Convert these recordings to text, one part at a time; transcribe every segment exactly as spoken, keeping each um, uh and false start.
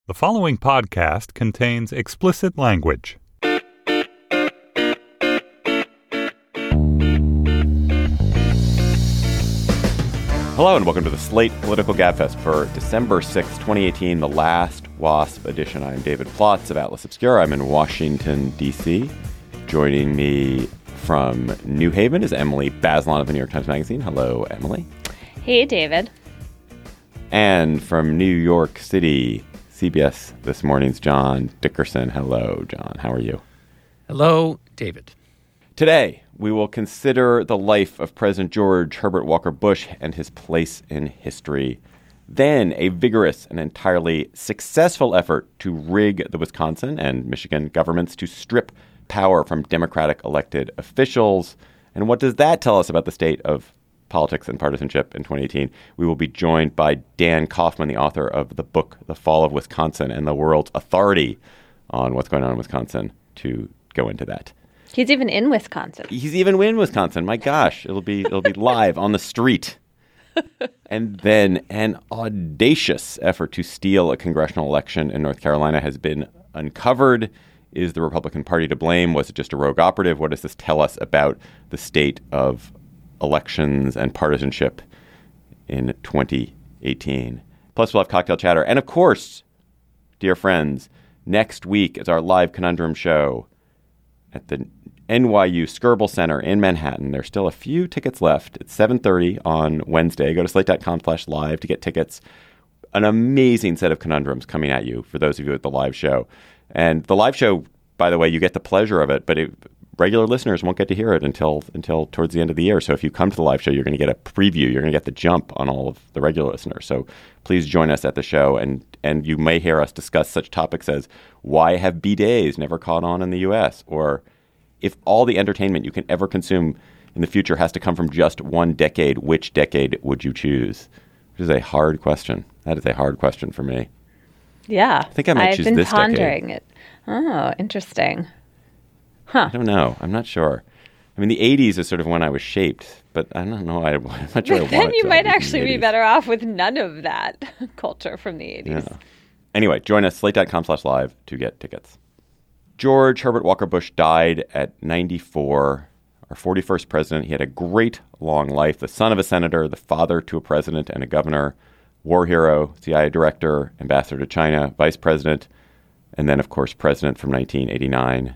The following podcast contains explicit language. Hello and welcome to the Slate Political Gabfest for December sixth, twenty eighteen, the last WASP edition. I'm David Plotz of Atlas Obscura. I'm in Washington, D C Joining me from New Haven is Emily Bazelon of the New York Times Magazine. Hello, Emily. Hey, David. And from New York City, C B S This Morning's John Dickerson. Hello, John. How are you? Hello, David. Today, we will consider the life of President George Herbert Walker Bush and his place in history. Then, a vigorous and entirely successful effort to rig the Wisconsin and Michigan governments to strip power from Democratic elected officials. And what does that tell us about the state of politics and partisanship in twenty eighteen? We will be joined by Dan Kaufman, the author of the book, The Fall of Wisconsin and the World's Authority on What's Going On in Wisconsin, to go into that. He's even in Wisconsin. He's even in Wisconsin. My gosh, it'll be it'll be live on the street. And then an audacious effort to steal a congressional election in North Carolina has been uncovered. Is the Republican Party to blame? Was it just a rogue operative? What does this tell us about the state of elections and partisanship in twenty eighteen? Plus, we'll have cocktail chatter. And of course, dear friends, next week is our live conundrum show at the N Y U Skirball Center in Manhattan. There's still a few tickets left. It's seven thirty on Wednesday. Go to slate.com slash live to get tickets. An amazing set of conundrums coming at you for those of you at the live show. And the live show, by the way, you get the pleasure of it, but it, regular listeners won't get to hear it until until towards the end of the year. So if you come to the live show, you're going to get a preview. You're going to get the jump on all of the regular listeners. So please join us at the show. And, and you may hear us discuss such topics as why have bidets never caught on in the U S? Or if all the entertainment you can ever consume in the future has to come from just one decade, which decade would you choose? Which is a hard question. That is a hard question for me. Yeah. I think I might I've choose been this pondering decade. it. Oh, interesting. Huh. I don't know. I'm not sure. I mean, the eighties is sort of when I was shaped, but I don't know. I, I'm not sure I want Then it you to might be in the actually be eighties. better off with none of that culture from the eighties. Yeah. Anyway, join us, slate.com slash live to get tickets. George Herbert Walker Bush died at ninety-four, our forty-first president. He had a great long life, the son of a senator, the father to a president and a governor, war hero, C I A director, ambassador to China, vice president, and then, of course, president from nineteen eighty-nine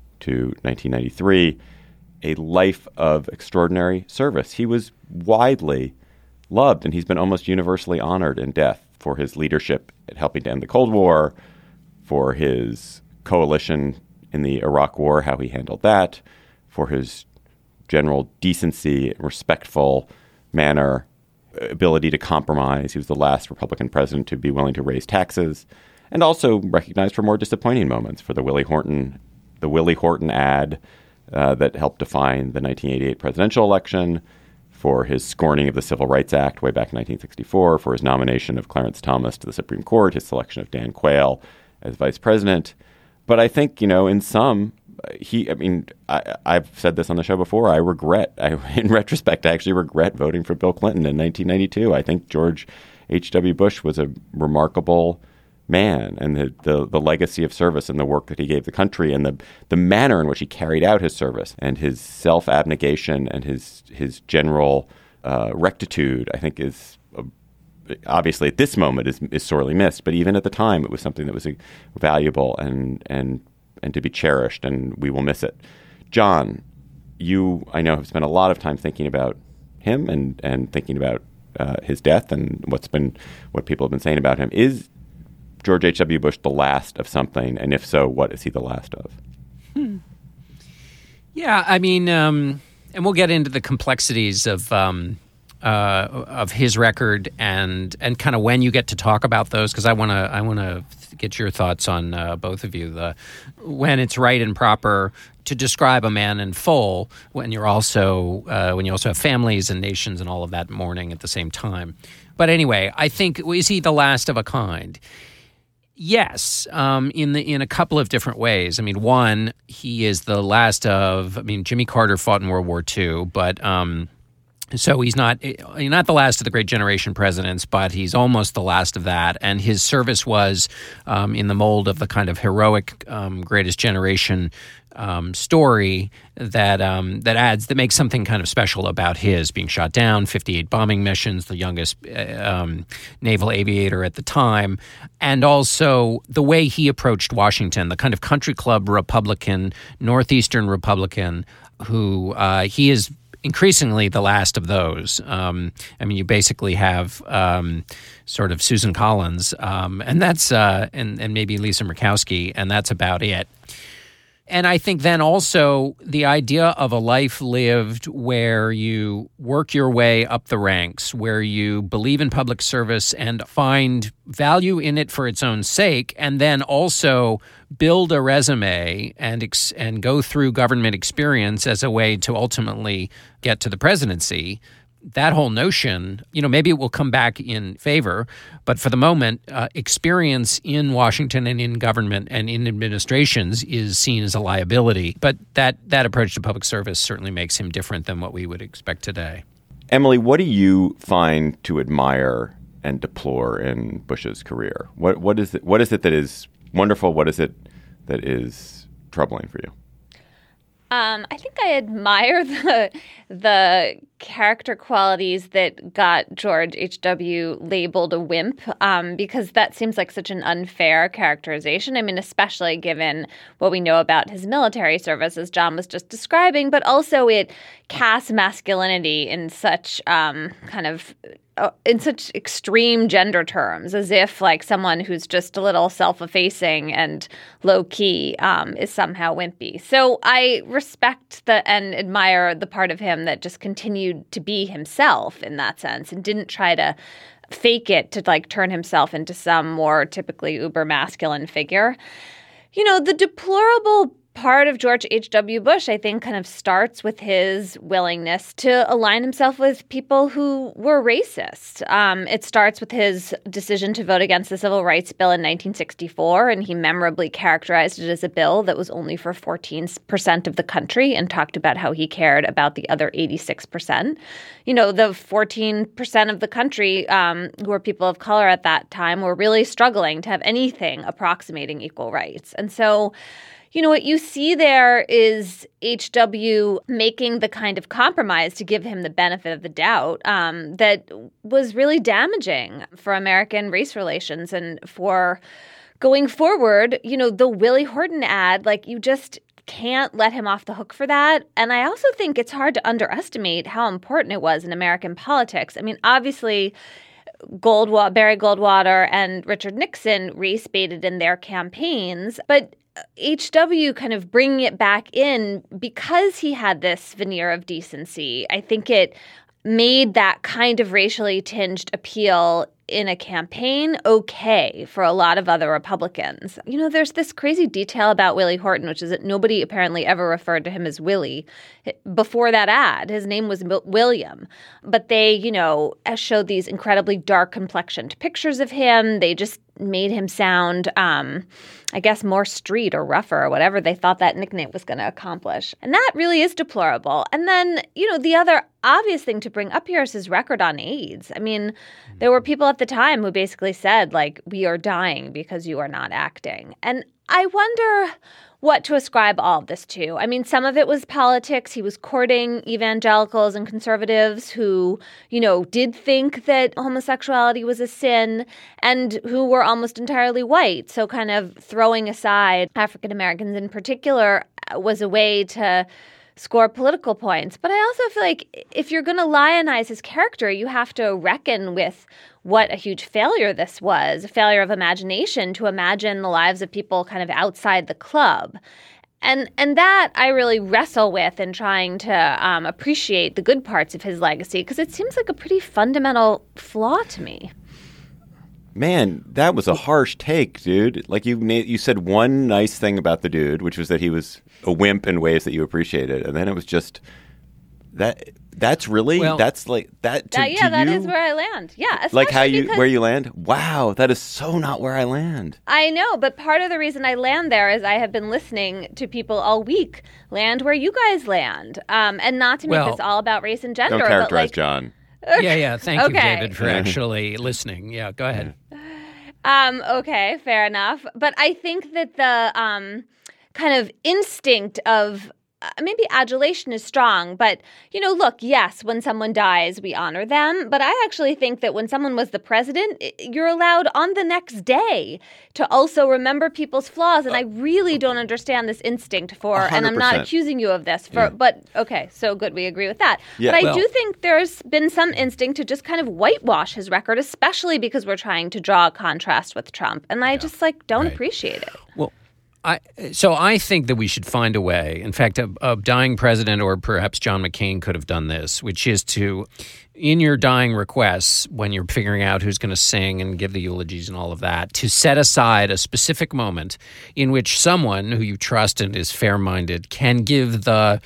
to nineteen ninety-three. A life of extraordinary service. He was widely loved, and he's been almost universally honored in death for his leadership at helping to end the Cold War, for his coalition in the Iraq War, how he handled that, for his general decency, respectful manner, ability to compromise. He was the last Republican president to be willing to raise taxes, and also recognized for more disappointing moments, for the Willie Horton, the Willie Horton ad uh, that helped define the nineteen eighty-eight presidential election, for his scorning of the Civil Rights Act way back in nineteen sixty-four, for his nomination of Clarence Thomas to the Supreme Court, his selection of Dan Quayle as vice president. But I think, you know, in some, he, I mean, I, I've said this on the show before, I regret, I, in retrospect, I actually regret voting for Bill Clinton in nineteen ninety-two. I think George H W. Bush was a remarkable man, and the, the, the legacy of service and the work that he gave the country and the, the manner in which he carried out his service and his self-abnegation and his, his general uh, rectitude, I think is uh, obviously at this moment is, is sorely missed. But even at the time, it was something that was uh, valuable and, and, and to be cherished, and we will miss it. John, you, I know, have spent a lot of time thinking about him and, and thinking about uh, his death and what's been, what people have been saying about him. Is George H W. Bush the last of something? And if so, what is he the last of? Hmm. Yeah, I mean, um, and we'll get into the complexities of um, uh, of his record and and kind of when you get to talk about those, because I want to I want to get your thoughts on uh, both of you. The when it's right and proper to describe a man in full, when you're also uh, when you also have families and nations and all of that mourning at the same time. But anyway, I think, is he the last of a kind? Yes, um, in the in a couple of different ways. I mean, one, he is the last of. I mean, Jimmy Carter fought in World War Two, but um, So he's not he's not the last of the great generation presidents, but he's almost the last of that. And his service was um, in the mold of the kind of heroic um, greatest generation um, story that um, that adds that makes something kind of special about his being shot down, fifty-eight bombing missions, the youngest um, naval aviator at the time, and also the way he approached Washington, the kind of country club Republican, Northeastern Republican, who uh, he is increasingly the last of those. Um, I mean, you basically have um, sort of Susan Collins, um, and that's uh, and and maybe Lisa Murkowski, and that's about it. And I think then also the idea of a life lived where you work your way up the ranks, where you believe in public service and find value in it for its own sake, and then also build a resume and ex- and go through government experience as a way to ultimately get to the presidency. That whole notion, you know, maybe it will come back in favor, but for the moment, uh, experience in Washington and in government and in administrations is seen as a liability. But that, that approach to public service certainly makes him different than what we would expect today. Emily, what do you find to admire and deplore in Bush's career? What what is it, what is it that is wonderful? What is it that is troubling for you? Um, I think I admire the the character qualities that got George H W labeled a wimp, um, because that seems like such an unfair characterization. I mean, especially given what we know about his military service, as John was just describing, but also it casts masculinity in such um, kind of uh, in such extreme gender terms, as if like someone who's just a little self-effacing and low-key um, is somehow wimpy. So I respect the and admire the part of him that just continued to be himself in that sense and didn't try to fake it to like turn himself into some more typically uber masculine figure. You know, the deplorable part of George H W. Bush, I think, kind of starts with his willingness to align himself with people who were racist. Um, it starts with his decision to vote against the Civil Rights Bill in nineteen sixty-four, and he memorably characterized it as a bill that was only for fourteen percent of the country and talked about how he cared about the other eighty-six percent. You know, the fourteen percent of the country um, who were people of color at that time were really struggling to have anything approximating equal rights. And so, you know, what you see there is H W making the kind of compromise to give him the benefit of the doubt um, that was really damaging for American race relations and for going forward. You know, the Willie Horton ad, like you just can't let him off the hook for that. And I also think it's hard to underestimate how important it was in American politics. I mean, obviously, Goldwater, Barry Goldwater and Richard Nixon race baited in their campaigns, but H W kind of bringing it back in because he had this veneer of decency. I think it made that kind of racially tinged appeal in a campaign okay for a lot of other Republicans. You know, there's this crazy detail about Willie Horton, which is that nobody apparently ever referred to him as Willie before that ad. His name was William. But they, you know, showed these incredibly dark complexioned pictures of him. They just made him sound, um, I guess, more street or rougher or whatever they thought that nickname was going to accomplish. And that really is deplorable. And then, you know, the other obvious thing to bring up here is his record on AIDS. I mean, there were people at the time who basically said, like, we are dying because you are not acting. And I wonder what to ascribe all of this to. I mean, some of it was politics. He was courting evangelicals and conservatives who, you know, did think that homosexuality was a sin and who were almost entirely white. So kind of throwing aside African Americans in particular was a way to score political points. But I also feel like if you're going to lionize his character, you have to reckon with what a huge failure this was, a failure of imagination to imagine the lives of people kind of outside the club. And and that I really wrestle with in trying to um, appreciate the good parts of his legacy, because it seems like a pretty fundamental flaw to me. Man, that was a harsh take, dude. Like you you said one nice thing about the dude, which was that he was a wimp in ways that you appreciated. And then it was just that That's really Well- that's like that. To, That- yeah, to that you, is where I land. Yeah, like how especially you because- where you land. Wow, that is so not where I land. I know, but part of the reason I land there is I have been listening to people all week land where you guys land, um, and not to make Well- this all about race and gender. Don't but characterize like, John. Yeah, yeah. Thank you, Okay. David, for actually listening. Yeah, go ahead. Um, okay, fair enough. But I think that the um, kind of instinct of uh, maybe adulation is strong, but, you know, look, yes, when someone dies, we honor them. But I actually think that when someone was the president, i- you're allowed on the next day to also remember people's flaws. And I really don't understand this instinct for, and I'm not one hundred percent. accusing you of this, for, but okay, so good, we agree with that. Yeah, but I well- do think there's been some instinct to just kind of whitewash his record, especially because we're trying to draw a contrast with Trump. And I just like don't Right. appreciate it. Well, I so I think that we should find a way. In fact, a, a dying president, or perhaps John McCain, could have done this, which is to, in your dying requests, when you're figuring out who's going to sing and give the eulogies and all of that, to set aside a specific moment in which someone who you trust and is fair-minded can give the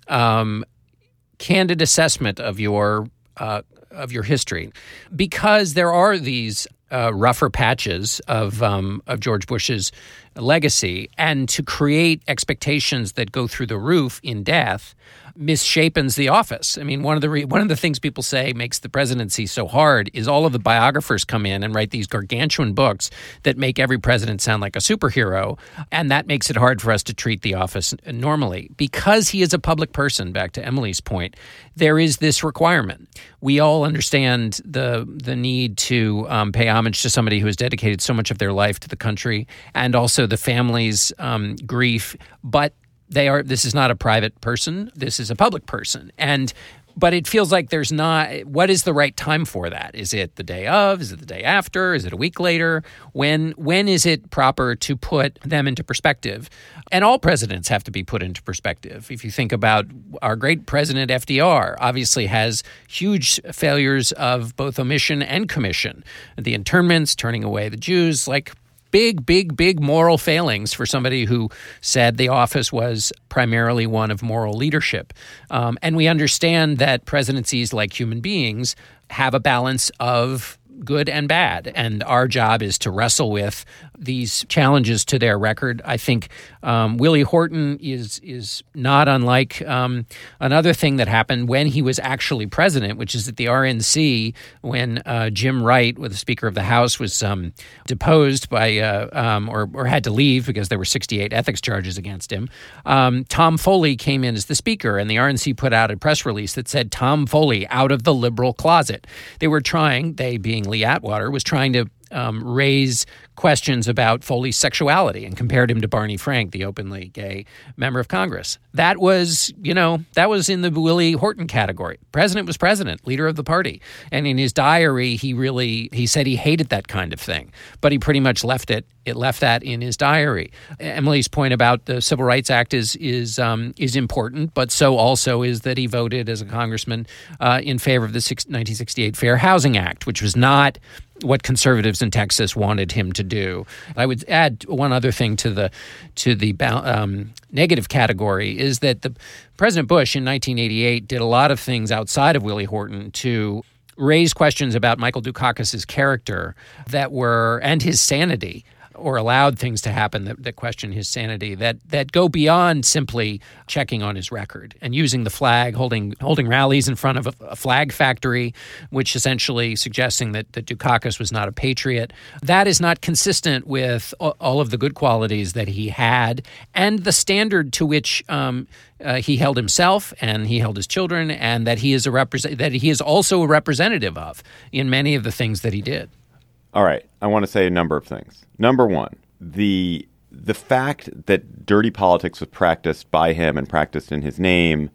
um, candid assessment of your uh, of your history, because there are these uh, rougher patches of um, of George Bush's legacy, and to create expectations that go through the roof in death misshapens the office. I mean, one of the re- one of the things people say makes the presidency so hard is all of the biographers come in and write these gargantuan books that make every president sound like a superhero, and that makes it hard for us to treat the office normally. Because he is a public person, back to Emily's point, there is this requirement. We all understand the the need to um, pay homage to somebody who has dedicated so much of their life to the country, and also the family's um, grief, but They are. This is not a private person. This is a public person, and but it feels like there's not. What is the right time for that? Is it the day of? Is it the day after? Is it a week later? When when is it proper to put them into perspective? And all presidents have to be put into perspective. If you think about our great president F D R, obviously has huge failures of both omission and commission. The internments, turning away the Jews, like. Big, big, big moral failings for somebody who said the office was primarily one of moral leadership. Um, and we understand that presidencies, like human beings, have a balance of good and bad. And our job is to wrestle with these challenges to their record. I think um, Willie Horton is is not unlike um, another thing that happened when he was actually president, which is that the R N C, when uh, Jim Wright, the Speaker of the House, was um, deposed by uh, um, or, or had to leave because there were sixty-eight ethics charges against him, um, Tom Foley came in as the Speaker, and the R N C put out a press release that said, Tom Foley out of the liberal closet. They were trying, they being Lee Atwater, was trying to um, raise questions about Foley's sexuality and compared him to Barney Frank, the openly gay member of Congress. That was, you know, that was in the Willie Horton category. President was president, leader of the party. And in his diary, he really, he said he hated that kind of thing, but he pretty much left it, it left that in his diary. Emily's point about the Civil Rights Act is, is, um, is important, but so also is that he voted as a congressman uh, in favor of the nineteen sixty-eight Fair Housing Act, which was not what conservatives in Texas wanted him to do. I would add one other thing to the to the um, negative category is that the President Bush in nineteen eighty-eight did a lot of things outside of Willie Horton to raise questions about Michael Dukakis's character that were and his sanity, or allowed things to happen that, that question his sanity, that that go beyond simply checking on his record and using the flag, holding holding rallies in front of a, a flag factory, which essentially suggesting that, that Dukakis was not a patriot. That is not consistent with all of the good qualities that he had and the standard to which um, uh, he held himself and he held his children, and that he is a represent that he is also a representative of in many of the things that he did. All right. I want to say a number of things. Number one, the the fact that dirty politics was practiced by him and practiced in his name,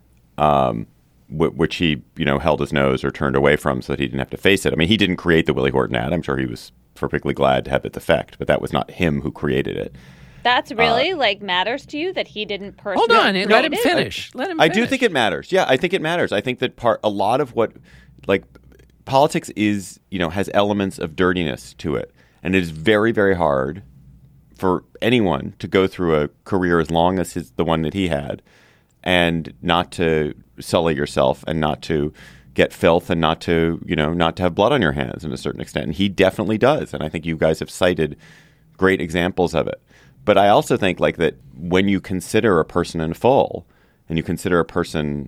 um, w- which he, you know, held his nose or turned away from so that he didn't have to face it. I mean, he didn't create the Willie Horton ad. I'm sure he was perfectly glad to have its effect, but that was not him who created it. That's really uh, like matters to you that he didn't personally. Hold on, create let him it? finish. Let him. I finish. do think it matters. Yeah, I think it matters. I think that part a lot of what like politics is, you know, has elements of dirtiness to it, and it is very, very hard for anyone to go through a career as long as his, the one that he had, and not to sully yourself and not to get filth and not to, you know, not to have blood on your hands in a certain extent. And he definitely does. And I think you guys have cited great examples of it. But I also think like that when you consider a person in full and you consider a person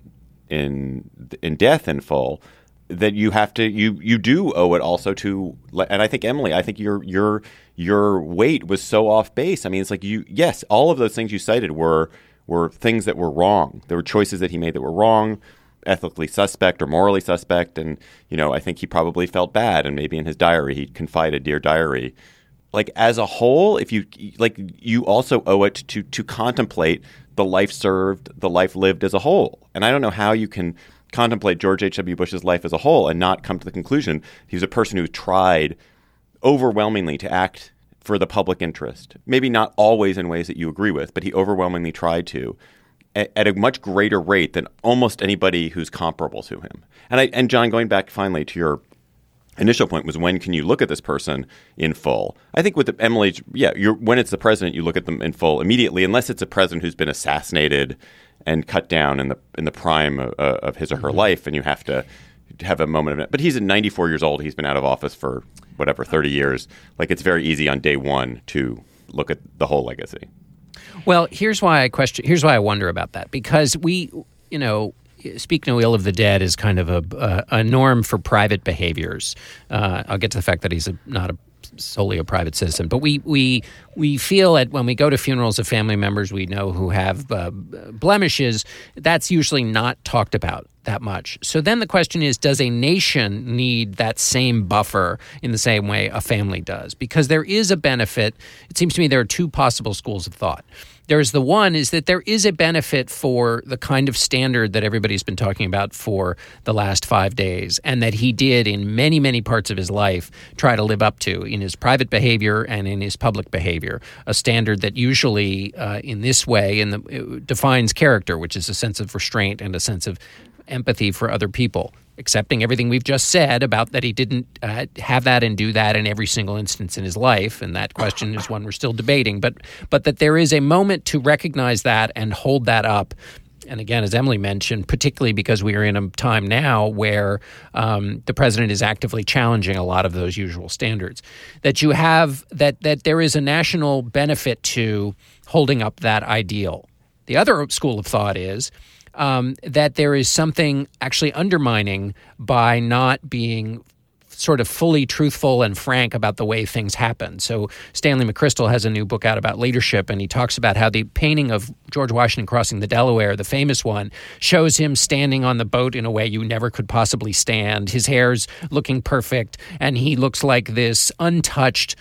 in in death in full, that you have to you you do owe it also to, and I think Emily, I think your your your weight was so off base. I mean, it's like you yes, all of those things you cited were were things that were wrong. There were choices that he made that were wrong, ethically suspect or morally suspect, and you know, I think he probably felt bad, and maybe in his diary he confided, "Dear diary." Like as a whole, if you like, you also owe it to to contemplate the life served, the life lived as a whole. And I don't know how you can contemplate George H W. Bush's life as a whole and not come to the conclusion he was a person who tried overwhelmingly to act for the public interest. Maybe not always in ways that you agree with, but he overwhelmingly tried to at, at a much greater rate than almost anybody who's comparable to him. And I, and John, going back finally to your initial point was, when can you look at this person in full? I think with the, Emily, yeah, you're, when it's the president, you look at them in full immediately, unless it's a president who's been assassinated and cut down in the in the prime of, of his or her mm-hmm. life, and you have to have a moment of it. But he's at ninety-four years old. He's been out of office for whatever thirty years. Like, it's very easy on day one to look at the whole legacy. Well, here's why I question. Here's why I wonder about that, because we, you know. Speak no ill of the dead is kind of a, a, a norm for private behaviors. Uh, I'll get to the fact that he's a, not a, solely a private citizen, but we we we feel it when we go to funerals of family members we know who have uh, blemishes. That's usually not talked about that much. So then the question is, does a nation need that same buffer in the same way a family does? Because there is a benefit. It seems to me there are two possible schools of thought. There's the one is that there is a benefit for the kind of standard that everybody's been talking about for the last five days, and that he did in many, many parts of his life try to live up to in his private behavior and in his public behavior, a standard that usually uh, in this way in the, defines character, which is a sense of restraint and a sense of empathy for other people. Accepting everything we've just said about that he didn't uh, have that and do that in every single instance in his life, and that question is one we're still debating, but but that there is a moment to recognize that and hold that up. And again, as Emily mentioned, particularly because we are in a time now where um, the president is actively challenging a lot of those usual standards, that you have that that there is a national benefit to holding up that ideal. The other school of thought is Um, that there is something actually undermining by not being sort of fully truthful and frank about the way things happen. So Stanley McChrystal has a new book out about leadership, and he talks about how the painting of George Washington crossing the Delaware, the famous one, shows him standing on the boat in a way you never could possibly stand. His hair's looking perfect, and he looks like this untouched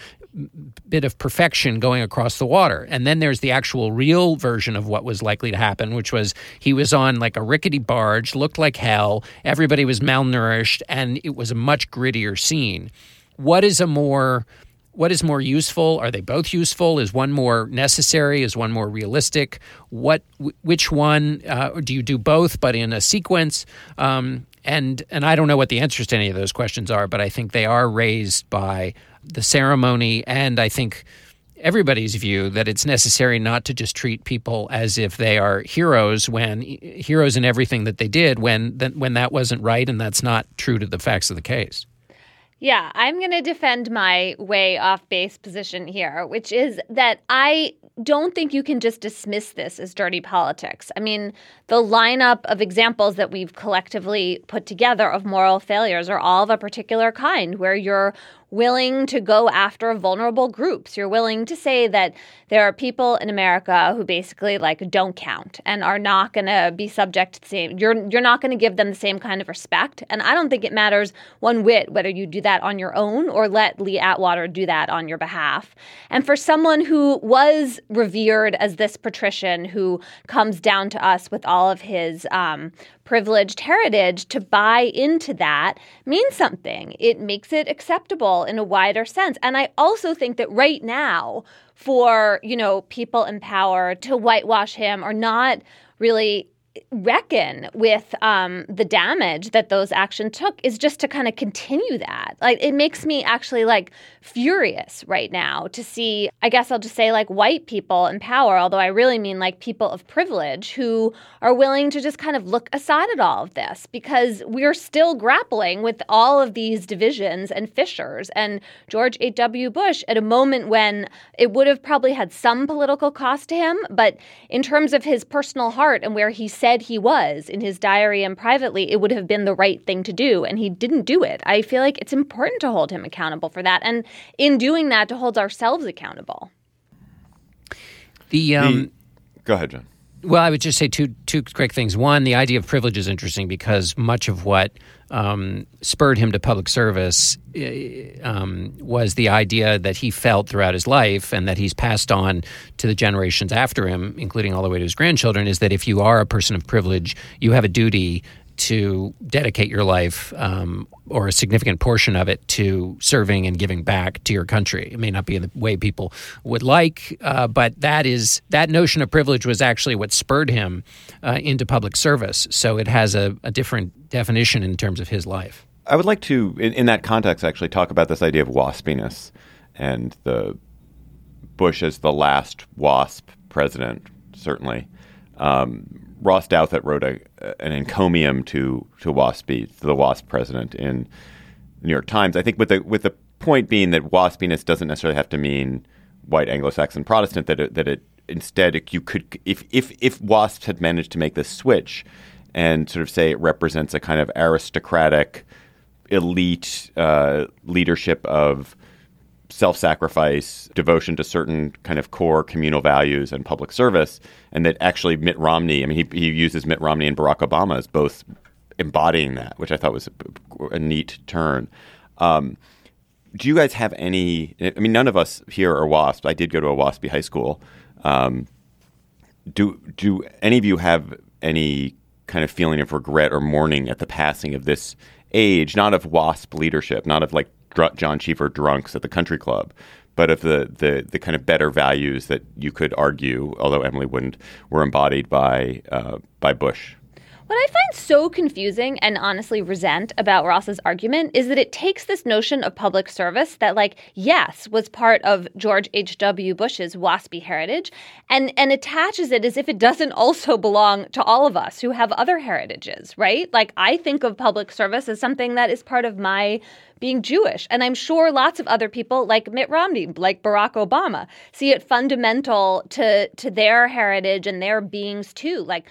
bit of perfection going across the water. And then there's the actual real version of what was likely to happen, which was he was on like a rickety barge, looked like hell, everybody was malnourished, and it was a much grittier scene. What is a more what is more useful? Are they both useful? Is one more necessary? Is one more realistic? What which one uh, do you do both but in a sequence? Um, and and I don't know what the answers to any of those questions are, but I think they are raised by the ceremony, and I think everybody's view that it's necessary not to just treat people as if they are heroes when heroes in everything that they did when that when that wasn't right, and that's not true to the facts of the case. Yeah, I'm going to defend my way off base position here, which is that I don't think you can just dismiss this as dirty politics. I mean, the lineup of examples that we've collectively put together of moral failures are all of a particular kind, where you're willing to go after vulnerable groups. You're willing to say that there are people in America who basically like don't count and are not going to be subject to the same. You're you're not going to give them the same kind of respect. And I don't think it matters one whit whether you do that on your own or let Lee Atwater do that on your behalf. And for someone who was revered as this patrician who comes down to us with all of his um, privileged heritage, to buy into that means something. It makes it acceptable in a wider sense. And I also think that right now, for, you know, people in power to whitewash him or not really reckon with um, the damage that those actions took is just to kind of continue that. Like, it makes me actually like furious right now to see, I guess I'll just say like white people in power, although I really mean like people of privilege who are willing to just kind of look aside at all of this because we're still grappling with all of these divisions and fissures. And George H W. Bush, at a moment when it would have probably had some political cost to him, but in terms of his personal heart and where he said he was in his diary and privately, it would have been the right thing to do. And he didn't do it. I feel like it's important to hold him accountable for that. And in doing that, to hold ourselves accountable. The, um, the Go ahead, John. Well, I would just say two two quick things. One, the idea of privilege is interesting because much of what um, spurred him to public service um, was the idea that he felt throughout his life and that he's passed on to the generations after him, including all the way to his grandchildren, is that if you are a person of privilege, you have a duty to dedicate your life um, or a significant portion of it to serving and giving back to your country. It may not be in the way people would like, uh, but that is that notion of privilege was actually what spurred him uh, into public service. So it has a, a different definition in terms of his life. I would like to, in, in that context, actually talk about this idea of waspiness and the Bush as the last WASP president, certainly. Um, Ross Douthat wrote a, an encomium to to WASPy, to the WASP president in the New York Times. I think with the with the point being that waspiness doesn't necessarily have to mean white Anglo-Saxon Protestant. That it, that it instead it, you could if if if WASPs had managed to make this switch and sort of say it represents a kind of aristocratic, elite uh, leadership of self-sacrifice, devotion to certain kind of core communal values and public service, and that actually Mitt Romney, I mean, he, he uses Mitt Romney and Barack Obama as both embodying that, which I thought was a, a neat turn. Um, do you guys have any, I mean, none of us here are WASP. I did go to a WASPy high school. Um, do, do any of you have any kind of feeling of regret or mourning at the passing of this age, not of WASP leadership, not of like John Cheever drunks at the country club, but of the, the the kind of better values that you could argue, although Emily wouldn't, were embodied by uh, by Bush? What I find so confusing and honestly resent about Ross's argument is that it takes this notion of public service that, like, yes, was part of George H W. Bush's WASPy heritage and, and attaches it as if it doesn't also belong to all of us who have other heritages, right? Like, I think of public service as something that is part of my being Jewish. And I'm sure lots of other people like Mitt Romney, like Barack Obama, see it fundamental to, to their heritage and their beings too. Like,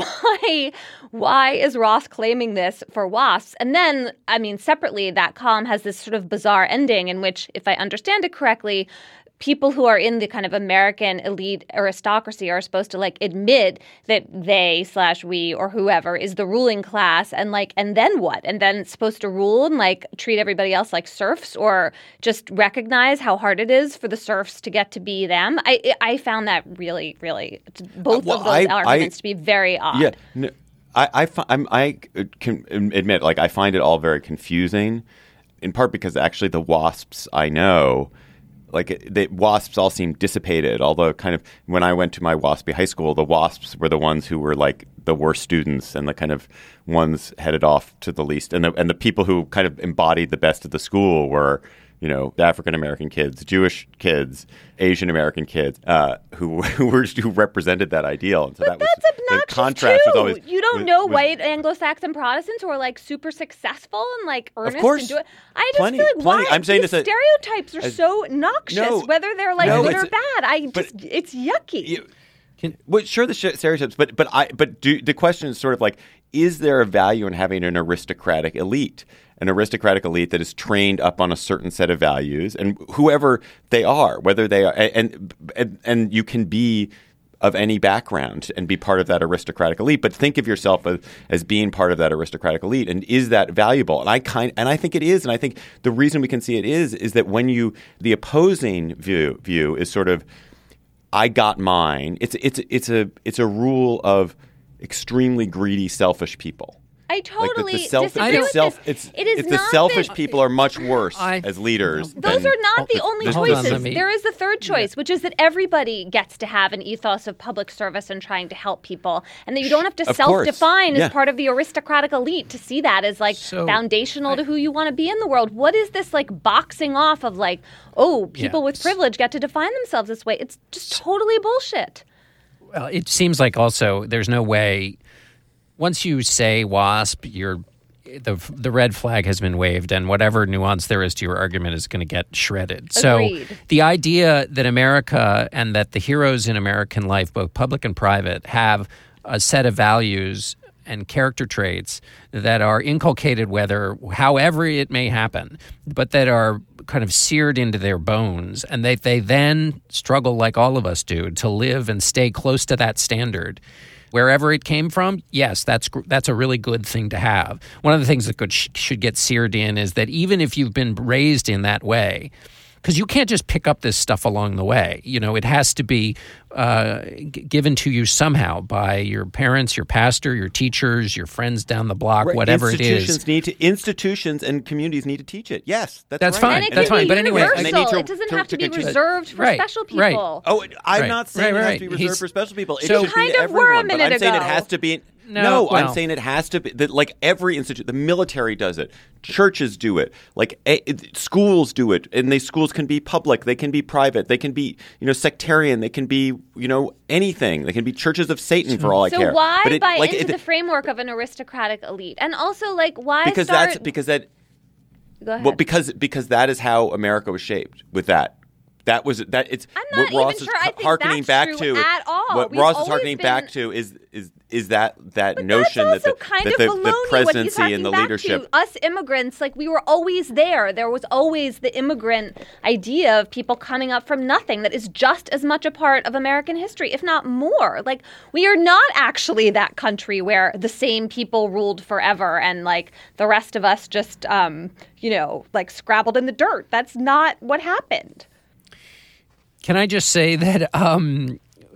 why, why is Ross claiming this for WASPs? And then, I mean, separately, that column has this sort of bizarre ending in which, if I understand it correctly, people who are in the kind of American elite aristocracy are supposed to like admit that they slash we or whoever is the ruling class and like, and then what? And then it's supposed to rule and like treat everybody else like serfs or just recognize how hard it is for the serfs to get to be them. I I found that really, really, both well, of those I, arguments I, to be very odd. Yeah, no, I, I, I'm, I can admit, like, I find it all very confusing, in part because actually the WASPs I know, like the WASPs all seem dissipated, although kind of when I went to my WASPy high school, the WASPs were the ones who were like the worst students and the kind of ones headed off to the least. And the, and the people who kind of embodied the best of the school were, you know, the African-American kids, Jewish kids, Asian-American kids uh, who who, were, who represented that ideal. And so but that that's was, obnoxious the contrast too. was always, you don't was, know was, white Anglo-Saxon Protestants who are like super successful and like earnest of course, and do it. I just plenty, feel like plenty. why I'm saying these this stereotypes are as, so noxious, no, whether they're like no, good or bad. I but, just it's yucky. You, Can, well, sure, the stereotypes, but but I but do, the question is sort of like, is there a value in having an aristocratic elite, an aristocratic elite that is trained up on a certain set of values, and whoever they are, whether they are, and and, and you can be of any background and be part of that aristocratic elite, but think of yourself as, as being part of that aristocratic elite, and is that valuable? And I kind and I think it is, and I think the reason we can see it is is that when you the opposing view view is sort of, I got mine. It's it's it's a it's a rule of extremely greedy, selfish people. I Like totally the, the self, disagree it's with self, this. It's, It is it's the not selfish that- people are much worse I- as leaders. Those than- are not the only there's- Hold on, choices. let me- There is a third choice, which is that everybody gets to have an ethos of public service and trying to help people, and that you don't have to Of course. self-define Yeah. as part of the aristocratic elite to see that as like So, foundational to who you want to be in the world. What is this like boxing off of like, oh, people Yeah. with privilege get to define themselves this way? It's just totally bullshit. Well, it seems like also there's no way. Once you say WASP, you're the the red flag has been waved, and whatever nuance there is to your argument is going to get shredded. Agreed. So the idea that America and that the heroes in American life, both public and private, have a set of values and character traits that are inculcated, whether however it may happen, but that are kind of seared into their bones, and they they then struggle like all of us do to live and stay close to that standard. Wherever it came from, yes, that's gr- that's a really good thing to have. One of the things that could, sh- should get seared in is that even if you've been raised in that way, because you can't just pick up this stuff along the way. You know, it has to be uh, g- given to you somehow by your parents, your pastor, your teachers, your friends down the block, Right. whatever it institutions is. Need to, institutions and communities need to teach it. Yes, that's, That's right. fine. And it That's can fine, be but anyway, universal. and they need to- it doesn't to- have to, to be continue- reserved for Right, special people. right. Oh, I'm Right. not saying Right, it has right, to be right. reserved He's- for special people. It So- should Kind be to of were a everyone. But minute I'm saying it ago. has to be. No, No, well- I'm saying it has to be that like every institute, the military does it, churches do it, like a, it, schools do it, and they schools can be public, they can be private, they can be you know sectarian, they can be you know anything, they can be churches of Satan for all I So care. why But it, buy like, into it, the framework of an aristocratic elite? And also, like, why because start? that's because that Go ahead. well because because that is how America was shaped with that. That was that. It's I'm not what Ross even is sure I think harkening that's back true to. at all. What We've Ross is always harkening been- back to is is is that that But notion that's that also the, kind that of the, baloney, the what he's presidency harking and the back leadership. To. Us immigrants, like we were always there. There was always the immigrant idea of people coming up from nothing that is just as much a part of American history, if not more. Like we are not actually that country where the same people ruled forever and like the rest of us just, um, you know, like scrabbled in the dirt. That's not what happened. Can I just say that um,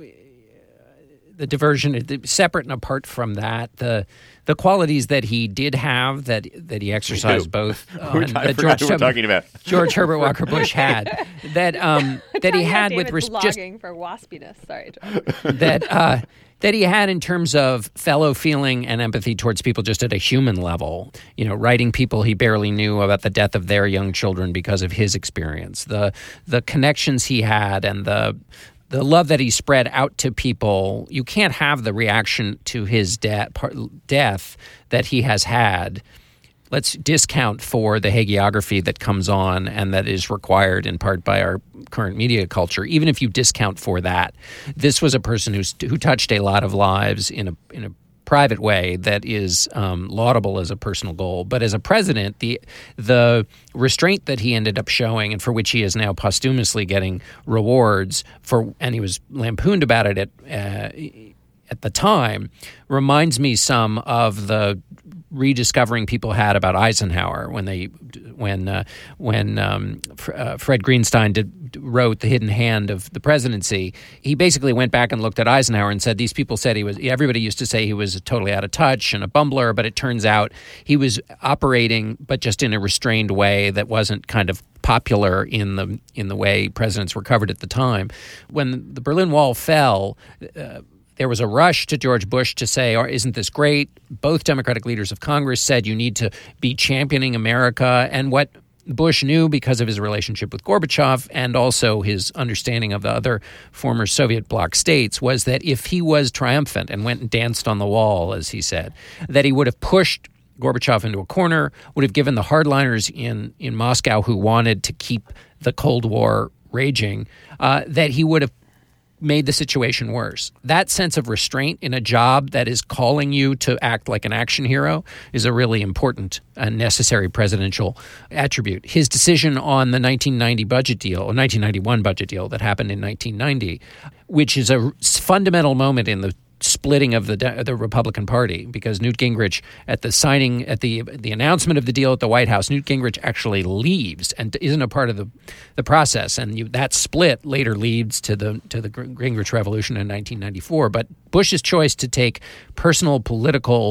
the diversion, separate and apart from that, the the qualities that he did have that that he exercised both on, I that forgot who we're George, talking about. George Herbert Walker Bush had that um, that he had with res- just for waspiness. Sorry, John. that uh, that he had in terms of fellow feeling and empathy towards people just at a human level. You know, writing people he barely knew about the death of their young children because of his experience. The the connections he had and the the love that he spread out to people. You can't have the reaction to his de- par- death that he has had. Let's discount for the hagiography that comes on and that is required in part by our current media culture. Even if you discount for that, this was a person who's, who touched a lot of lives in a in a private way that is um, laudable as a personal goal. But as a president, the the restraint that he ended up showing and for which he is now posthumously getting rewards for, and he was lampooned about it at uh, at the time, reminds me some of the rediscovering people had about Eisenhower when they when uh, when um, F- uh, Fred Greenstein did, wrote The Hidden Hand of the Presidency. He basically went back and looked at Eisenhower and said these people said he was everybody used to say he was totally out of touch and a bumbler, but it turns out he was operating but just in a restrained way that wasn't kind of popular in the in the way presidents were covered at the time. When the Berlin Wall fell, uh, there was a rush to George Bush to say, oh, isn't this great? Both Democratic leaders of Congress said you need to be championing America. And what Bush knew because of his relationship with Gorbachev and also his understanding of the other former Soviet bloc states was that if he was triumphant and went and danced on the wall, as he said, that he would have pushed Gorbachev into a corner, would have given the hardliners in, in Moscow who wanted to keep the Cold War raging, uh, that he would have made the situation worse. That sense of restraint in a job that is calling you to act like an action hero is a really important and necessary presidential attribute. His decision on the nineteen ninety budget deal, or nineteen ninety-one budget deal that happened in nineteen ninety, which is a fundamental moment in the splitting of the the Republican Party, because Newt Gingrich at the signing at the the announcement of the deal at the White House, Newt Gingrich actually leaves and isn't a part of the the process, and you, that split later leads to the to the Gingrich Revolution in nineteen ninety-four. But Bush's choice to take personal political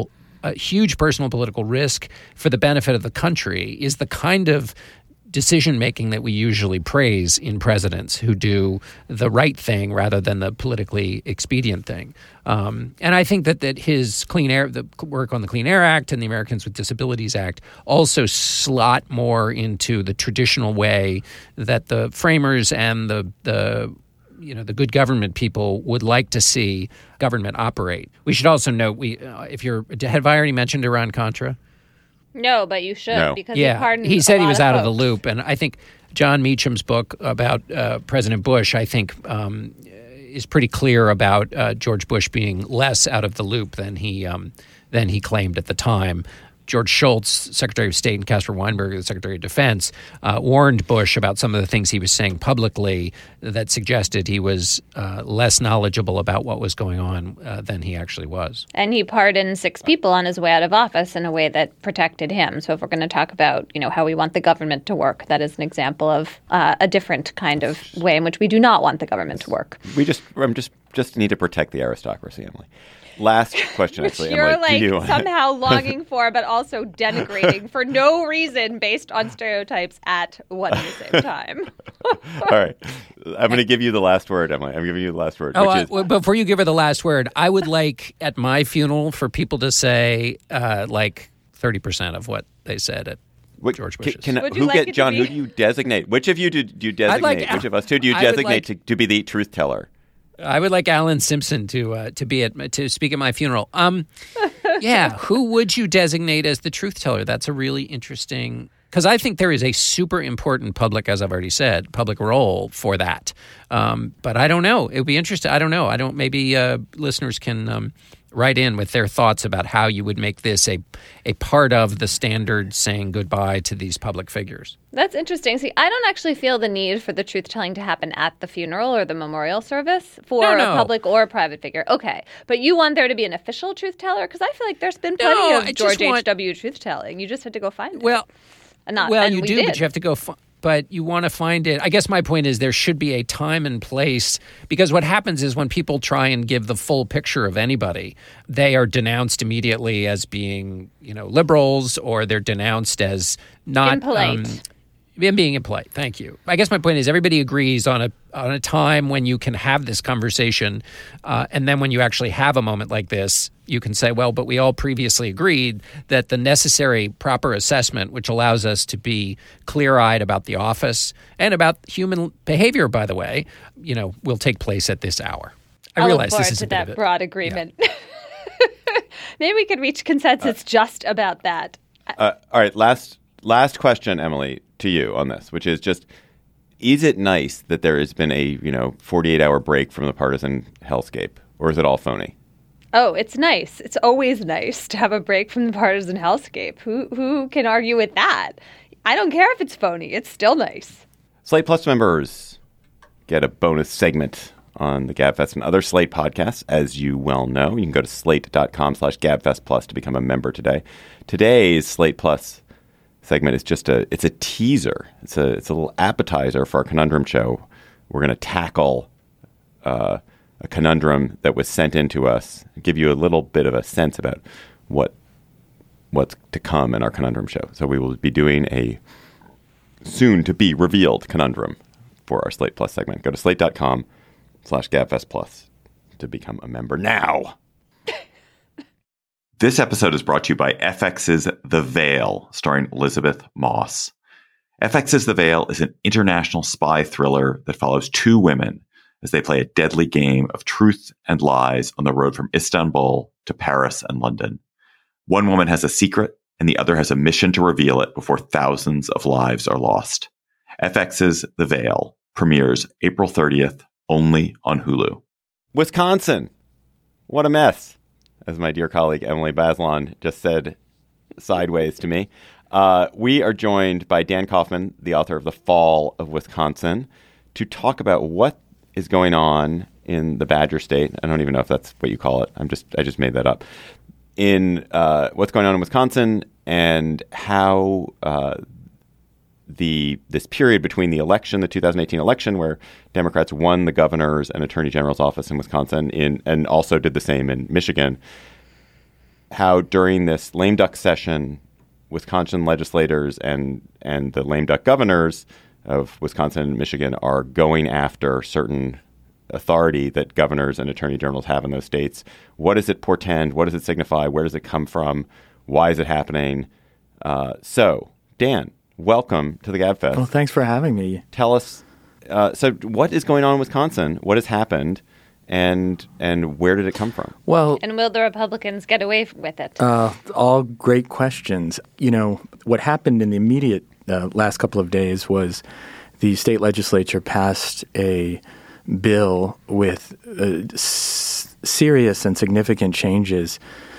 a huge personal political risk for the benefit of the country is the kind of decision-making that we usually praise in presidents who do the right thing rather than the politically expedient thing. Um, and I think that, that his Clean Air, the work on the Clean Air Act and the Americans with Disabilities Act also slot more into the traditional way that the framers and the the you know the good government people would like to see government operate. We should also note, we uh, if you're have I already mentioned Iran-Contra? No, but you should, No. because Yeah, he pardoned he said a he lot was of out of the folks. loop, and I think John Meacham's book about uh, President Bush, I think, um, is pretty clear about uh, George Bush being less out of the loop than he um, than he claimed at the time. George Shultz, Secretary of State, and Caspar Weinberger, the Secretary of Defense, uh, warned Bush about some of the things he was saying publicly that suggested he was uh, less knowledgeable about what was going on uh, than he actually was. And he pardoned six people on his way out of office in a way that protected him. So if we're going to talk about, you know, how we want the government to work, that is an example of uh, a different kind of way in which we do not want the government to work. We just I'm just just need to protect the aristocracy, Emily. Last question, Which actually. you're Emily, like do you, somehow longing for, but also denigrating for no reason based on stereotypes at one and the same time. All right. I'm going to give you the last word, Emily. I'm giving you the last word. Oh, which uh, is, well, before you give her the last word, I would like at my funeral for people to say uh, like thirty percent of what they said at what, George can, Bush's. can, Would you who like get it to John? be- Who do you designate? Which of you do, do you designate? like- which of us two do you I would designate like- to, to be the truth teller? I would like Alan Simpson to uh, to be at to speak at my funeral. Um, yeah, who would you designate as the truth teller? That's a really interesting, because I think there is a super important public, as I've already said, public role for that. Um, but I don't know. It would be interesting. I don't know. I don't. Maybe uh, listeners can um, write in with their thoughts about how you would make this a a part of the standard saying goodbye to these public figures. That's interesting. See, I don't actually feel the need for the truth telling to happen at the funeral or the memorial service for No, no. a public or a private figure. Okay. But you want there to be an official truth teller? Because I feel like there's been plenty No, of I just George want- H W truth telling. You just had to go find it. Well, And not, well, and you we do, did. but you have to go. Fi- but you want to find it. I guess my point is there should be a time and place, because what happens is when people try and give the full picture of anybody, they are denounced immediately as being, you know, liberals, or they're denounced as not Impolite. Um, and being impolite. Thank you. I guess my point is everybody agrees on a on a time when you can have this conversation, uh, and then when you actually have a moment like this, you can say, well, but we all previously agreed that the necessary proper assessment, which allows us to be clear-eyed about the office and about human behavior, by the way, you know, will take place at this hour. I I'll realize look this forward is to a bit that of it. broad agreement. Maybe we could reach consensus Uh, just about that. Uh, all right. Last last question, Emily, to you on this, which is just: is it nice that there has been a you know forty-eight hour break from the partisan hellscape, or is it all phony? Oh, it's nice. It's always nice to have a break from the partisan hellscape. Who who can argue with that? I don't care if it's phony. It's still nice. Slate Plus members get a bonus segment on the GabFest and other Slate podcasts, as you well know. You can go to slate.com slash GabFest Plus to become a member today. Today's Slate Plus segment is just a, it's a teaser. It's a, it's a little appetizer for our conundrum show. We're going to tackle uh, a conundrum that was sent in to us, give you a little bit of a sense about what what's to come in our conundrum show. So we will be doing a soon-to-be revealed conundrum for our Slate Plus segment. Go to slate.com slash GabFest Plus to become a member now. This episode is brought to you by F X's The Veil, starring Elizabeth Moss. F X's The Veil is an international spy thriller that follows two women as they play a deadly game of truth and lies on the road from Istanbul to Paris and London. One woman has a secret, and the other has a mission to reveal it before thousands of lives are lost. F X's The Veil premieres April thirtieth, only on Hulu. Wisconsin. What a mess, as my dear colleague Emily Bazelon just said sideways to me. Uh, we are joined by Dan Kaufman, the author of The Fall of Wisconsin, to talk about what is going on in the Badger State. I don't even know if that's what you call it. I'm just I just made that up. In uh, what's going on in Wisconsin and how uh, the this period between the election, the two thousand eighteen election, where Democrats won the governor's and attorney general's office in Wisconsin, in and also did the same in Michigan, how during this lame duck session, Wisconsin legislators and and the lame duck governors of Wisconsin and Michigan are going after certain authority that governors and attorney generals have in those states. What does it portend? What does it signify? Where does it come from? Why is it happening? Uh, so, Dan, welcome to the GabFest. Well, thanks for having me. Tell us, uh, so what is going on in Wisconsin? What has happened? And and where did it come from? Well, and will the Republicans get away with it? Uh, all great questions. You know, what happened in the immediate uh, last couple of days was the state legislature passed a bill with uh, s- serious and significant changes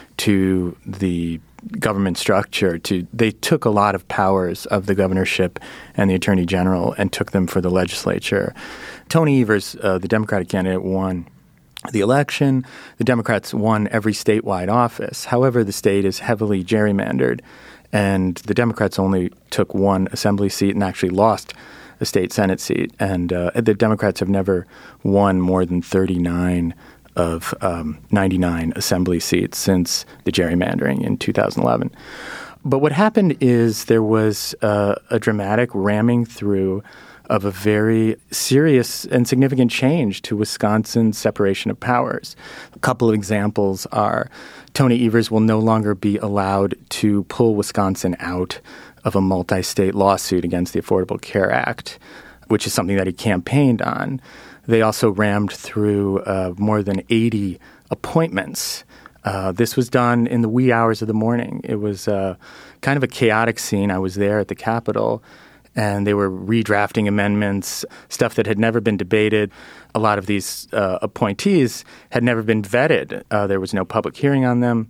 to the government structure. To they took a lot of powers of the governorship and the attorney general and took them for the legislature. Tony Evers, uh, the Democratic candidate, won the election. The Democrats won every statewide office. However, the state is heavily gerrymandered, and the Democrats only took one assembly seat and actually lost a state Senate seat. And uh, the Democrats have never won more than thirty-nine of um, ninety-nine assembly seats since the gerrymandering in two thousand eleven. But what happened is there was uh, a dramatic ramming through of a very serious and significant change to Wisconsin's separation of powers. A couple of examples are Tony Evers will no longer be allowed to pull Wisconsin out of a multi-state lawsuit against the Affordable Care Act, which is something that he campaigned on. They also rammed through uh, more than eighty appointments. Uh, this was done in the wee hours of the morning. It was uh, kind of a chaotic scene. I was there at the Capitol, and they were redrafting amendments, stuff that had never been debated. A lot of these uh, appointees had never been vetted. Uh, there was no public hearing on them.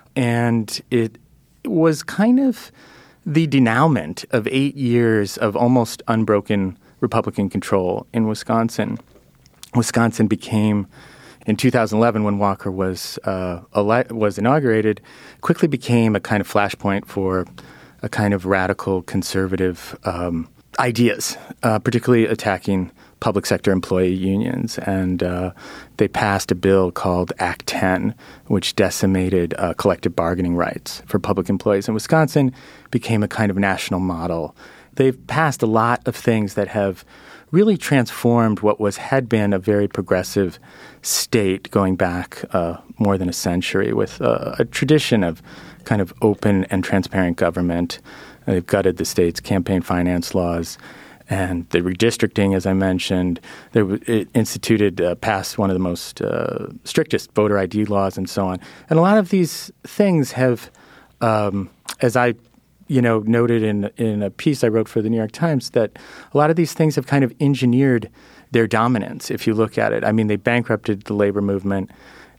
And it was kind of the denouement of eight years of almost unbroken Republican control in Wisconsin. Wisconsin became, in two thousand eleven, when Walker was uh, ele- was inaugurated, quickly became a kind of flashpoint for a kind of radical conservative um, ideas, uh, particularly attacking public sector employee unions. And uh, they passed a bill called Act ten, which decimated uh, collective bargaining rights for public employees in Wisconsin, became a kind of national model. They've passed a lot of things that have really transformed what was had been a very progressive state going back uh, more than a century with uh, a tradition of kind of open and transparent government. Uh, they've gutted the state's campaign finance laws and the redistricting, as I mentioned. They it instituted, uh, passed one of the most uh, strictest voter I D laws and so on. And a lot of these things have, um, as I you know, noted in in a piece I wrote for the New York Times, that a lot of these things have kind of engineered their dominance, if you look at it. I mean, they bankrupted the labor movement,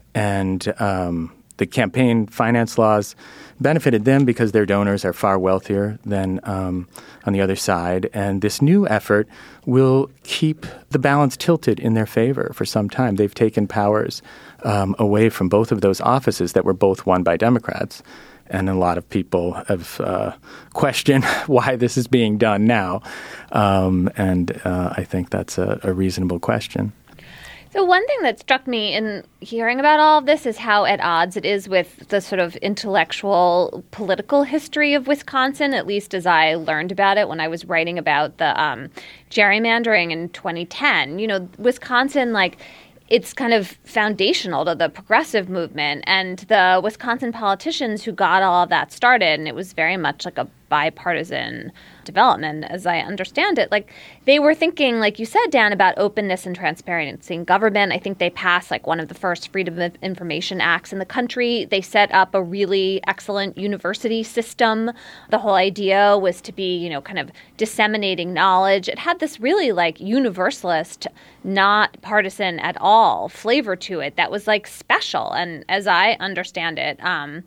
and um, the campaign finance laws benefited them because their donors are far wealthier than um, on the other side. And this new effort will keep the balance tilted in their favor for some time. They've taken powers um, away from both of those offices that were both won by Democrats. And a lot of people have uh, questioned why this is being done now. Um, and uh, I think that's a, a reasonable question. So one thing that struck me in hearing about all of this is how at odds it is with the sort of intellectual political history of Wisconsin, at least as I learned about it when I was writing about the um, gerrymandering in twenty ten. You know, Wisconsin, like, it's kind of foundational to the progressive movement, and the Wisconsin politicians who got all of that started, and it was very much like a bipartisan development, as I understand it. Like, they were thinking, like you said, Dan, about openness and transparency in government. I think they passed like one of the first Freedom of Information Acts in the country. They set up a really excellent university system. The whole idea was to be, you know, kind of disseminating knowledge. It had this really like universalist, not partisan at all flavor to it that was like special. And as I understand it, um,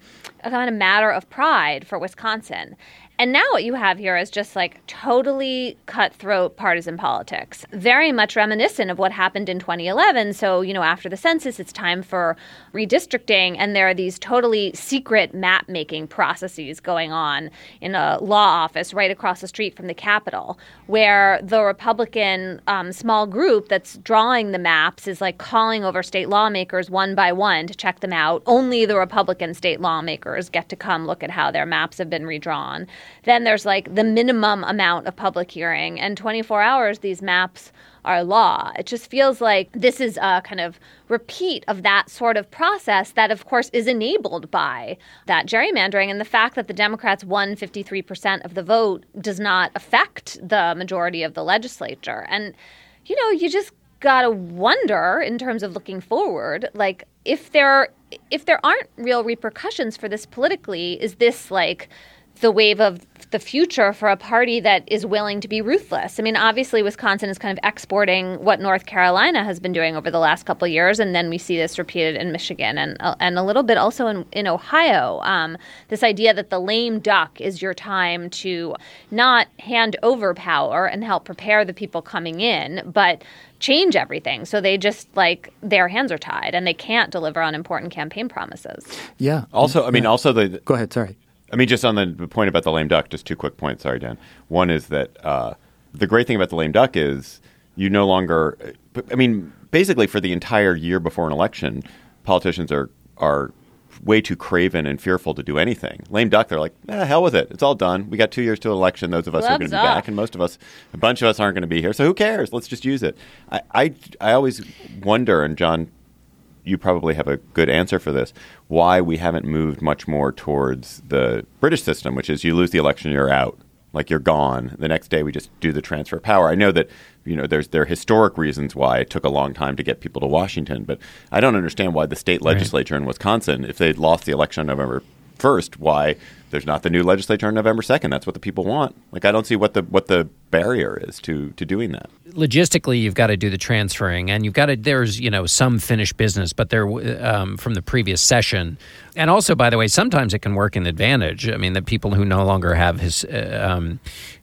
a kind of matter of pride for Wisconsin. And now what you have here is just like totally cutthroat partisan politics, very much reminiscent of what happened in twenty eleven. So, you know, after the census, it's time for redistricting. And there are these totally secret map making processes going on in a law office right across the street from the Capitol, where the Republican um, small group that's drawing the maps is like calling over state lawmakers one by one to check them out. Only the Republican state lawmakers get to come look at how their maps have been redrawn. Then there's like the minimum amount of public hearing, and twenty-four hours, these maps are law. It just feels like this is a kind of repeat of that sort of process that, of course, is enabled by that gerrymandering. And the fact that the Democrats won fifty-three percent of the vote does not affect the majority of the legislature. And, you know, you just got to wonder in terms of looking forward, like if there if there aren't real repercussions for this politically, is this like the wave of the future for a party that is willing to be ruthless? I mean, obviously, Wisconsin is kind of exporting what North Carolina has been doing over the last couple of years, and then we see this repeated in Michigan and uh, and a little bit also in, in Ohio. Um, this idea that the lame duck is your time to not hand over power and help prepare the people coming in, but change everything. So they just like their hands are tied and they can't deliver on important campaign promises. Yeah. Also, I mean, yeah. also the Go ahead. Sorry. I mean, just on the point about the lame duck, just two quick points. Sorry, Dan. One is that uh, the great thing about the lame duck is you no longer – I mean, basically for the entire year before an election, politicians are are way too craven and fearful to do anything. Lame duck, they're like, eh, hell with it. It's all done. We got two years to an election. Those of us Gloves are going to be off. back, and most of us – a bunch of us aren't going to be here. So who cares? Let's just use it. I, I, I always wonder, and John – you probably have a good answer for this, why we haven't moved much more towards the British system, which is you lose the election, you're out. Like you're gone. The next day we just do the transfer of power. I know that, you know, there's there are historic reasons why it took a long time to get people to Washington, but I don't understand why the state legislature in Wisconsin, if they'd lost the election on November first, why there's not the new legislature on November second. That's what the people want. Like I don't see what the what the barrier is to to doing that. Logistically, you've got to do the transferring, and you've got to. There's you know some finished business, but there um, from the previous session, and also by the way, sometimes it can work in advantage. I mean, the people who no longer have his, uh, um,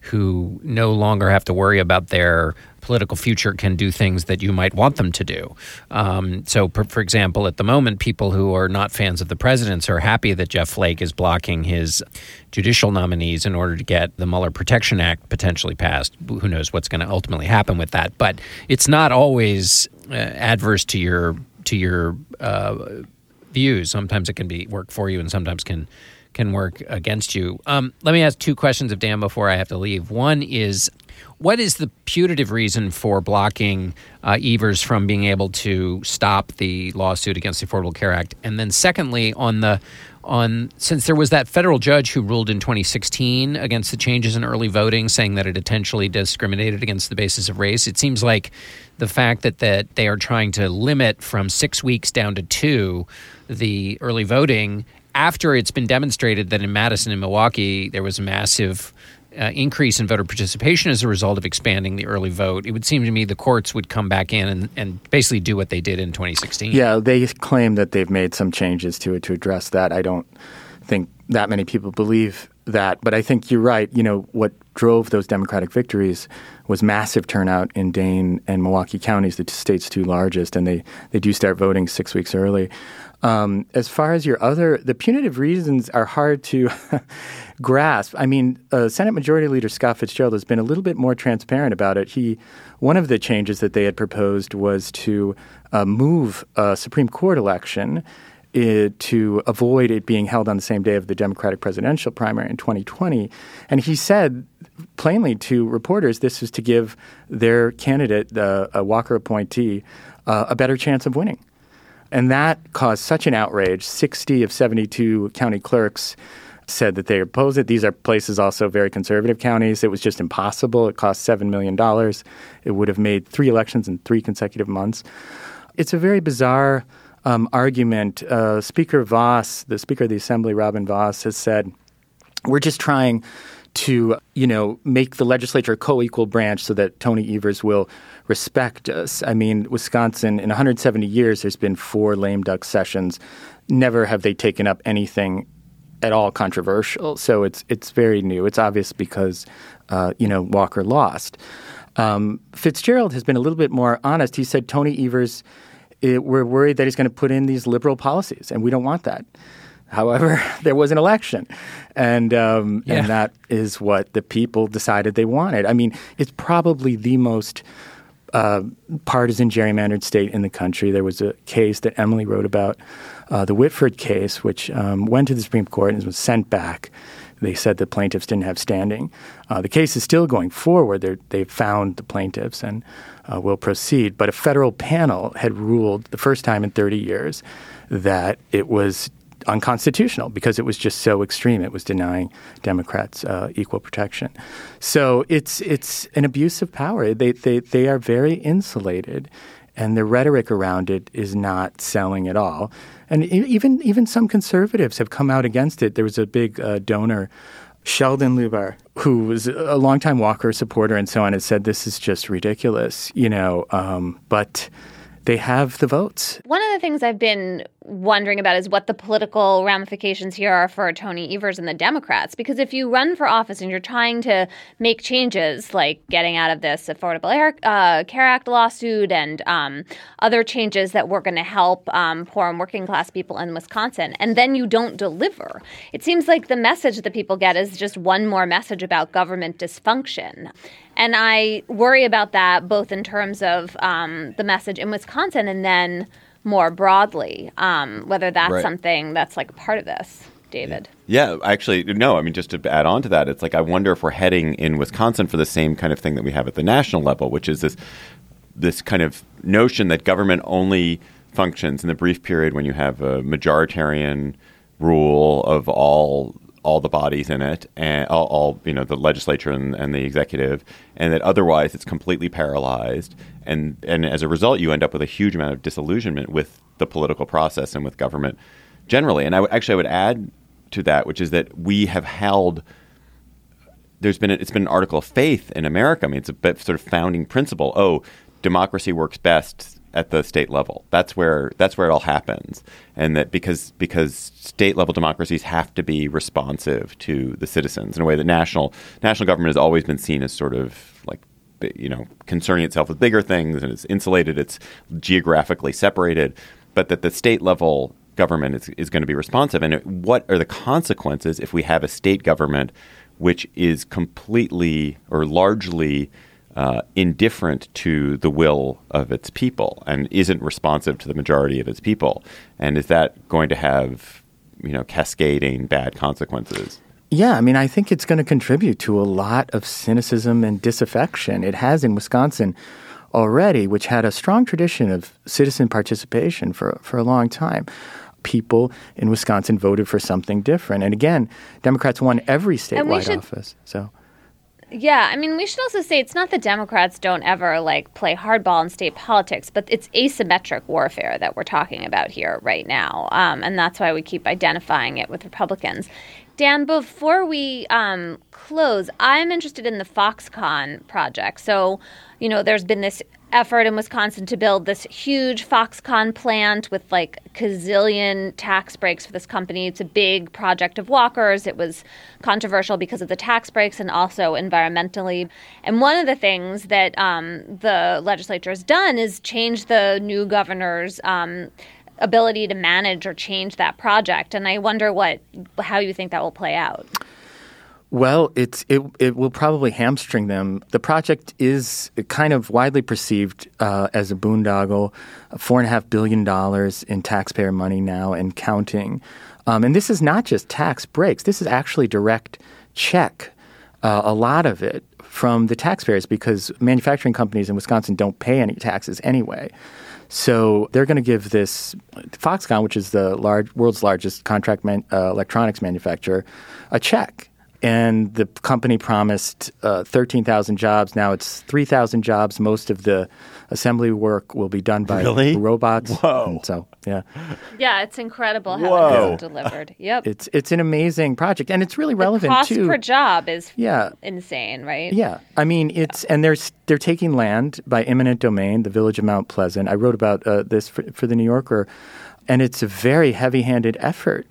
who no longer have to worry about their political future can do things that you might want them to do. Um, so, per, for example, at the moment, people who are not fans of the president's are happy that Jeff Flake is blocking his judicial nominees in order to get the Mueller Protection Act potentially passed. Who knows what's going to ultimately happen with that? But it's not always uh, adverse to your to your uh, views. Sometimes it can be work for you, and sometimes can can work against you. Um, let me ask two questions of Dan before I have to leave. One is, what is the putative reason for blocking uh, Evers from being able to stop the lawsuit against the Affordable Care Act? And then secondly, on the on since there was that federal judge who ruled in twenty sixteen against the changes in early voting, saying that it intentionally discriminated against the basis of race, it seems like the fact that, that they are trying to limit from six weeks down to two the early voting after it's been demonstrated that in Madison and Milwaukee there was a massive Uh, increase in voter participation as a result of expanding the early vote, it would seem to me the courts would come back in and, and basically do what they did in twenty sixteen. Yeah, they claim that they've made some changes to it to address that. I don't think that many people believe that. But I think you're right. You know, what drove those Democratic victories was massive turnout in Dane and Milwaukee counties, the state's two largest, and they, they do start voting six weeks early. Um, as far as your other, the punitive reasons are hard to grasp. I mean, uh, Senate Majority Leader Scott Fitzgerald has been a little bit more transparent about it. He, one of the changes that they had proposed was to uh, move a Supreme Court election It, to avoid it being held on the same day of the Democratic presidential primary in twenty twenty. And he said plainly to reporters this was to give their candidate, the a Walker appointee, uh, a better chance of winning. And that caused such an outrage. sixty of seventy-two county clerks said that they oppose it. These are places also very conservative counties. It was just impossible. It cost seven million dollars. It would have made three elections in three consecutive months. It's a very bizarre Um, argument. Uh, Speaker Voss, the Speaker of the Assembly, Robin Voss, has said, we're just trying to, you know, make the legislature a co-equal branch so that Tony Evers will respect us. I mean, Wisconsin, in one hundred seventy years, there's been four lame duck sessions. Never have they taken up anything at all controversial. So it's it's very new. It's obvious because, uh, you know, Walker lost. Um, Fitzgerald has been a little bit more honest. He said, Tony Evers, it, we're worried that he's going to put in these liberal policies, and we don't want that. However, there was an election, and um, yeah. and that is what the people decided they wanted. I mean, it's probably the most uh, partisan gerrymandered state in the country. There was a case that Emily wrote about, uh, the Whitford case, which um, went to the Supreme Court and was sent back. They said the plaintiffs didn't have standing. Uh, the case is still going forward. They're, they've found the plaintiffs and uh, will proceed. But a federal panel had ruled the first time in thirty years that it was unconstitutional because it was just so extreme. It was denying Democrats uh, equal protection. So it's it's an abuse of power. They they they are very insulated, and the rhetoric around it is not selling at all. And even even some conservatives have come out against it. There was a big uh, donor, Sheldon Lubar, who was a longtime Walker supporter and so on, and said this is just ridiculous, you know. Um, but they have the votes. One of the things I've been wondering about is what the political ramifications here are for Tony Evers and the Democrats. Because if you run for office and you're trying to make changes like getting out of this Affordable Air, uh, Care Act lawsuit and um, other changes that were going to help um, poor and working class people in Wisconsin, and then you don't deliver, it seems like the message that people get is just one more message about government dysfunction. And I worry about that both in terms of um, the message in Wisconsin and then more broadly, um, whether that's right. something that's like a part of this, David. Yeah, actually, no. I mean, just to add on to that, it's like I wonder if we're heading in Wisconsin for the same kind of thing that we have at the national level, which is this this kind of notion that government only functions in the brief period when you have a majoritarian rule of all all the bodies in it, and all, all you know, the legislature and, and the executive, and that otherwise it's completely paralyzed. And and as a result, you end up with a huge amount of disillusionment with the political process and with government generally. And I w- actually I would add to that, which is that we have held. There's been a, it's been an article of faith in America. I mean, it's a bit sort of founding principle. Oh, democracy works best at the state level. That's where that's where it all happens, and that because because state level democracies have to be responsive to the citizens in a way that national national government has always been seen as sort of like, you know, concerning itself with bigger things, and it's insulated, it's geographically separated, but that the state level government is, is going to be responsive. And it, what are the consequences if we have a state government which is completely or largely Uh, indifferent to the will of its people and isn't responsive to the majority of its people? And is that going to have, you know, cascading bad consequences? Yeah, I mean, I think it's going to contribute to a lot of cynicism and disaffection. It has in Wisconsin already, which had a strong tradition of citizen participation for, for a long time. People in Wisconsin voted for something different. And again, Democrats won every statewide should- office. So. Yeah, I mean, we should also say it's not that Democrats don't ever, like, play hardball in state politics, but it's asymmetric warfare that we're talking about here right now. Um, and that's why we keep identifying it with Republicans. Dan, before we um, close, I'm interested in the Foxconn project. So, you know, there's been this effort in Wisconsin to build this huge Foxconn plant with like gazillion tax breaks for this company. It's a big project of Walker's. It was controversial because of the tax breaks and also environmentally. And one of the things that um, the legislature has done is change the new governor's um, ability to manage or change that project. And I wonder what how you think that will play out. Well, it's it it will probably hamstring them. The project is kind of widely perceived uh, as a boondoggle, four and a half billion dollars in taxpayer money now and counting. Um, and this is not just tax breaks. This is actually direct check, uh, a lot of it from the taxpayers because manufacturing companies in Wisconsin don't pay any taxes anyway. So they're going to give this Foxconn, which is the large, world's largest contract man, uh, electronics manufacturer, a check. And the company promised uh, thirteen thousand jobs. Now it's three thousand jobs. Most of the assembly work will be done by really? robots. Whoa. And so, yeah. Yeah, it's incredible how Whoa. it is delivered. Yep. It's it's an amazing project. And it's really relevant, the cost too. per job is yeah. insane, right? Yeah. I mean, it's – and they're, they're taking land by eminent domain, the village of Mount Pleasant. I wrote about uh, this for, for The New Yorker. And it's a very heavy-handed effort.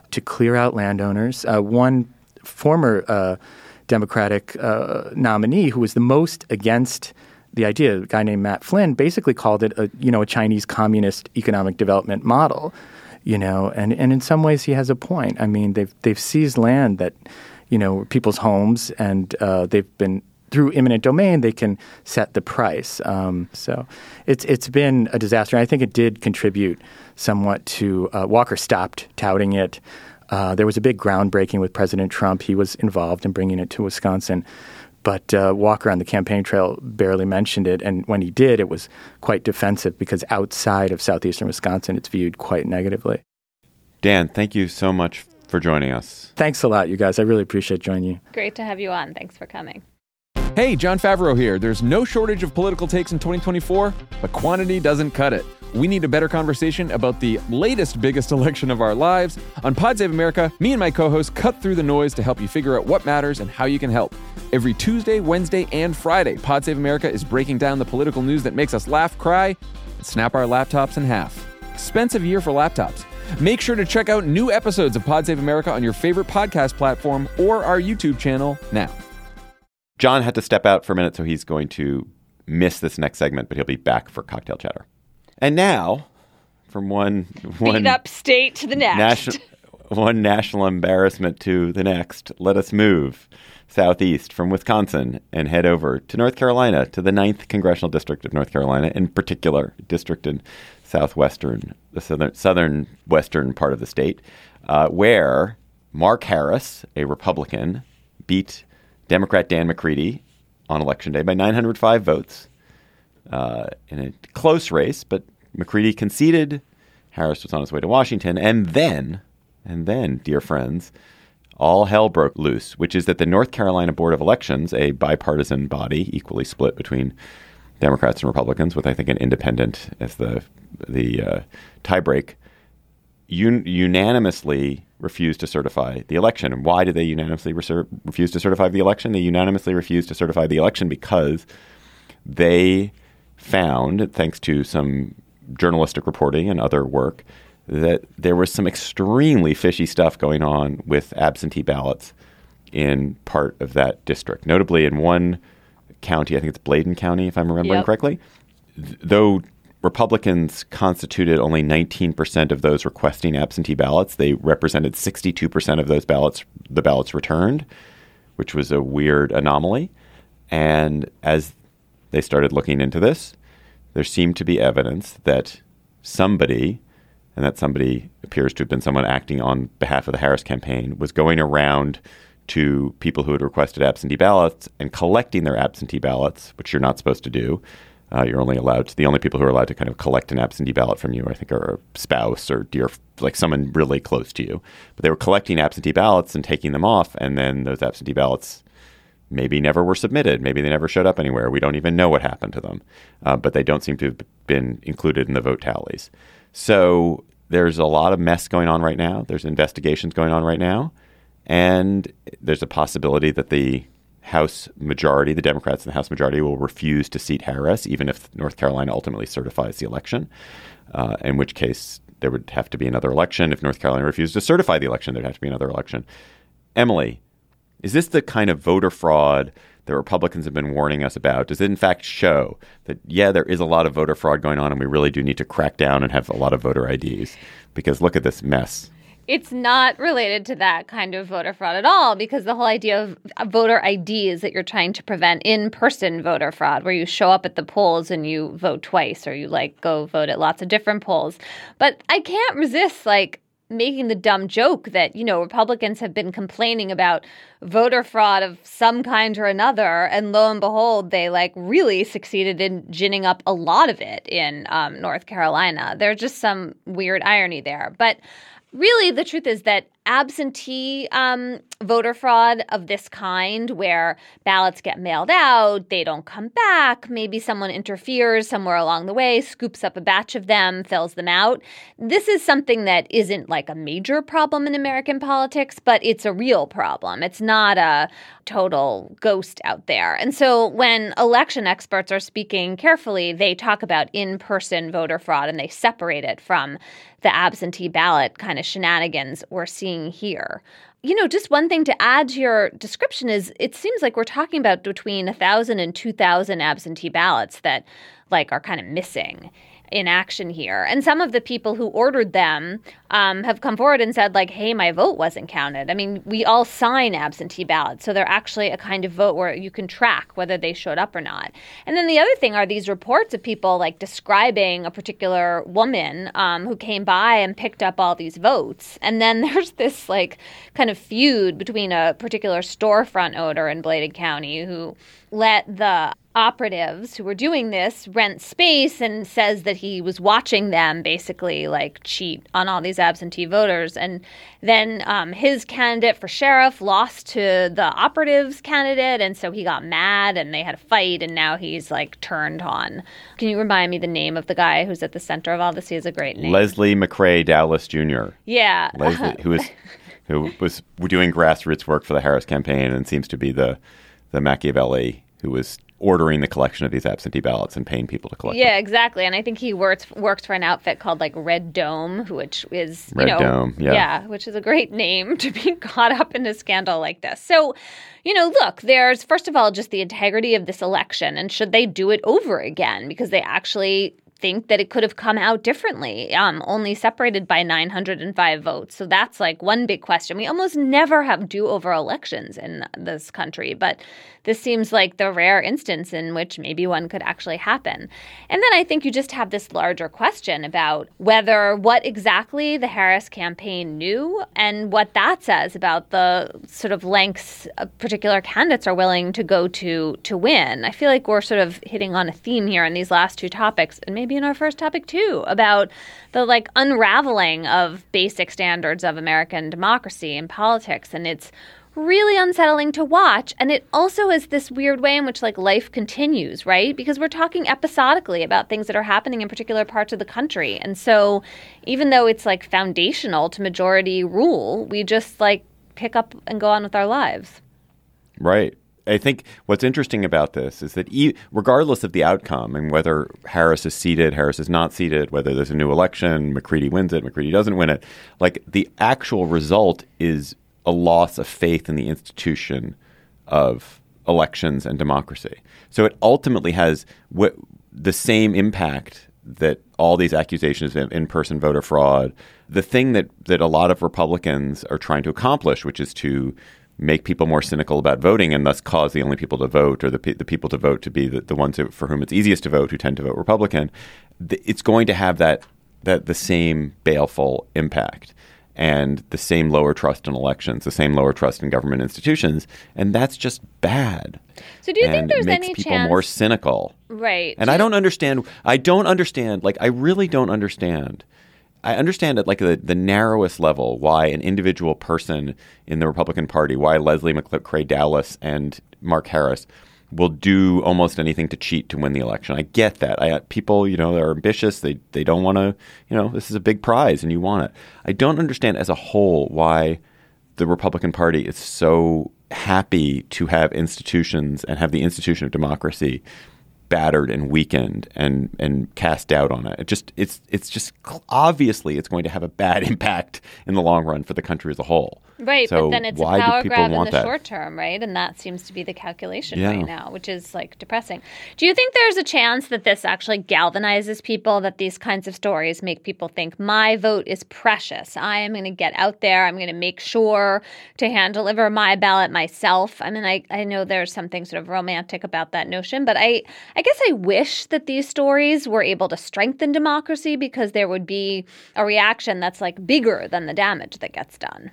to clear out landowners. Uh, one former uh, Democratic uh, nominee who was the most against the idea, a guy named Matt Flynn, basically called it a you know a Chinese communist economic development model. You know, and, and in some ways he has a point. I mean, they've they've seized land that, you know, people's homes, and uh, they've been through eminent domain. They can set the price. Um, so it's it's been a disaster. I think it did contribute somewhat to uh, Walker stopped touting it. Uh, there was a big groundbreaking with President Trump. He was involved in bringing it to Wisconsin. But uh, Walker on the campaign trail barely mentioned it. And when he did, it was quite defensive because outside of southeastern Wisconsin, it's viewed quite negatively. Dan, thank you so much for joining us. Thanks a lot, you guys. I really appreciate joining you. Great to have you on. Thanks for coming. Hey, Jon Favreau here. There's no shortage of political takes in twenty twenty-four, but quantity doesn't cut it. We need a better conversation about the latest biggest election of our lives. On Pod Save America, me and my co-hosts cut through the noise to help you figure out what matters and how you can help. Every Tuesday, Wednesday, and Friday, Pod Save America is breaking down the political news that makes us laugh, cry, and snap our laptops in half. Expensive year for laptops. Make sure to check out new episodes of Pod Save America on your favorite podcast platform or our YouTube channel now. John had to step out for a minute, so he's going to miss this next segment, but he'll be back for Cocktail Chatter. And now, from one one Beat up state to the next. National, one national embarrassment to the next, let us move southeast from Wisconsin and head over to North Carolina, to the ninth Congressional District of North Carolina, in particular, district in southwestern, the southern, southern western part of the state, uh, where Mark Harris, a Republican, beat Democrat Dan McCready on Election Day by nine hundred five votes. Uh, in a close race, but McCready conceded. Harris was on his way to Washington. And then, and then, dear friends, all hell broke loose, which is that the North Carolina Board of Elections, a bipartisan body equally split between Democrats and Republicans, with, I think, an independent as the the uh, tiebreak, un- unanimously refused to certify the election. And why did they unanimously reser- refuse to certify the election? They unanimously refused to certify the election because they found, thanks to some journalistic reporting and other work, that there was some extremely fishy stuff going on with absentee ballots in part of that district. Notably in one county, I think it's Bladen County, if I'm remembering yep. correctly, th- though Republicans constituted only nineteen percent of those requesting absentee ballots, they represented sixty-two percent of those ballots, the ballots returned, which was a weird anomaly. And as they started looking into this, there seemed to be evidence that somebody, and that somebody appears to have been someone acting on behalf of the Harris campaign, was going around to people who had requested absentee ballots and collecting their absentee ballots, which you're not supposed to do. Uh, you're only allowed to, the only people who are allowed to kind of collect an absentee ballot from you, I think, are a spouse or dear, like someone really close to you. But they were collecting absentee ballots and taking them off, and then those absentee ballots maybe never were submitted. Maybe they never showed up anywhere. We don't even know what happened to them. Uh, but they don't seem to have been included in the vote tallies. So there's a lot of mess going on right now. There's investigations going on right now. And there's a possibility that the House majority, the Democrats in the House majority, will refuse to seat Harris, even if North Carolina ultimately certifies the election, uh, in which case there would have to be another election. If North Carolina refused to certify the election, there'd have to be another election. Emily, is this the kind of voter fraud that Republicans have been warning us about? Does it in fact show that, yeah, there is a lot of voter fraud going on and we really do need to crack down and have a lot of voter I Ds? Because look at this mess. It's not related to that kind of voter fraud at all, because the whole idea of voter I D is that you're trying to prevent in-person voter fraud, where you show up at the polls and you vote twice, or you like go vote at lots of different polls. But I can't resist like making the dumb joke that, you know, Republicans have been complaining about voter fraud of some kind or another. And lo and behold, they like really succeeded in ginning up a lot of it in um, North Carolina. There's just some weird irony there. But really, the truth is that absentee um, voter fraud of this kind, where ballots get mailed out, they don't come back, maybe someone interferes somewhere along the way, scoops up a batch of them, fills them out. This is something that isn't like a major problem in American politics, but it's a real problem. It's not a total ghost out there. And so when election experts are speaking carefully, they talk about in-person voter fraud and they separate it from the absentee ballot kind of kind of shenanigans we're seeing here. You know, just one thing to add to your description is it seems like we're talking about between one thousand and two thousand absentee ballots that like are kind of missing in action here. And some of the people who ordered them um, have come forward and said, like, hey, my vote wasn't counted. I mean, we all sign absentee ballots. So they're actually a kind of vote where you can track whether they showed up or not. And then the other thing are these reports of people like describing a particular woman um, who came by and picked up all these votes. And then there's this like kind of feud between a particular storefront owner in Bladen County who let the operatives who were doing this rent space and says that he was watching them basically like cheat on all these absentee voters. And then um, his candidate for sheriff lost to the operatives candidate. And so he got mad and they had a fight and now he's like turned on. Can you remind me the name of the guy who's at the center of all this? He has a great name. Leslie McCrae Dowless Junior Yeah. Leslie, who was who was doing grassroots work for the Harris campaign and seems to be the the Machiavelli who was ordering the collection of these absentee ballots and paying people to collect yeah, them. exactly. And I think he works works for an outfit called like Red Dome, which is, you Red know, Dome, yeah. yeah, which is a great name to be caught up in a scandal like this. So, you know, look, there's first of all just the integrity of this election, and should they do it over again because they actually think that it could have come out differently, um, only separated by nine hundred five votes. So that's like one big question. We almost never have do-over elections in this country, but this seems like the rare instance in which maybe one could actually happen. And then I think you just have this larger question about whether what exactly the Harris campaign knew and what that says about the sort of lengths particular candidates are willing to go to to win. I feel like we're sort of hitting on a theme here in these last two topics, and maybe in our first topic too, about the like unraveling of basic standards of American democracy and politics. And it's really unsettling to watch. And it also is this weird way in which like life continues, right? Because we're talking episodically about things that are happening in particular parts of the country. And so even though it's like foundational to majority rule, we just like pick up and go on with our lives. Right. I think what's interesting about this is that e- regardless of the outcome and whether Harris is seated, Harris is not seated, whether there's a new election, McCready wins it, McCready doesn't win it, like the actual result is a loss of faith in the institution of elections and democracy. So it ultimately has w- the same impact that all these accusations of in-person voter fraud, the thing that, that a lot of Republicans are trying to accomplish, which is to make people more cynical about voting and thus cause the only people to vote or the, the people to vote to be the, the ones who, for whom it's easiest to vote, who tend to vote Republican. It's going to have that that the same baleful impact and the same lower trust in elections, the same lower trust in government institutions. And that's just bad. So do you and think there's it makes any people chance more cynical? Right. And I don't understand. I don't understand. Like, I really don't understand. I understand at like the, the narrowest level why an individual person in the Republican Party, why Leslie McCrae Dowless and Mark Harris will do almost anything to cheat to win the election. I get that. I people, you know, they're ambitious. They they don't want to, you know, this is a big prize and you want it. I don't understand as a whole why the Republican Party is so happy to have institutions and have the institution of democracy battered and weakened and and cast doubt on it. It just it's it's just obviously it's going to have a bad impact in the long run for the country as a whole. Right, so but then it's a why power do people grab in want the that? short term, right? And that seems to be the calculation Yeah. right now, which is like depressing. Do you think there's a chance that this actually galvanizes people, that these kinds of stories make people think my vote is precious? I am going to get out there. I'm going to make sure to hand deliver my ballot myself. I mean, I, I know there's something sort of romantic about that notion, but I, I guess I wish that these stories were able to strengthen democracy because there would be a reaction that's like bigger than the damage that gets done.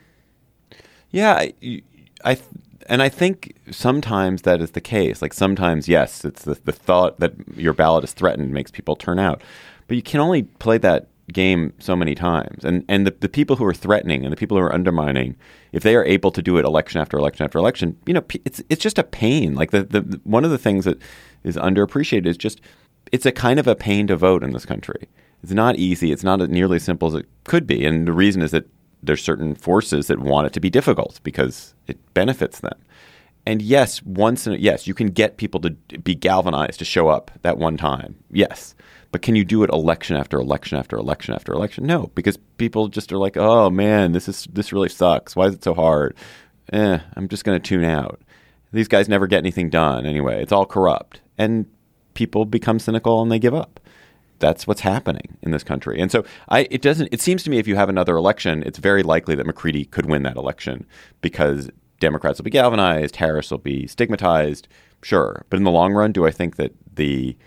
Yeah, I, I and I think sometimes that is the case. Like sometimes, yes, it's the, the thought that your ballot is threatened makes people turn out. But you can only play that game so many times. And and the, the people who are threatening and the people who are undermining, if they are able to do it election after election after election, you know, it's it's just a pain. Like the, the one of the things that is underappreciated is just it's a kind of a pain to vote in this country. It's not easy. It's not nearly as simple as it could be. And the reason is that there's certain forces that want it to be difficult because it benefits them. And yes, once in a, yes, you can get people to be galvanized to show up that one time. Yes. But can you do it election after election after election after election? No, because people just are like, oh man, this is this really sucks. Why is it so hard? Eh, I'm just going to tune out. These guys never get anything done anyway. It's all corrupt. And people become cynical and they give up. That's what's happening in this country. And so I, it doesn't, it seems to me if you have another election, it's very likely that McCready could win that election because Democrats will be galvanized, Harris will be stigmatized, sure. But in the long run, do I think that the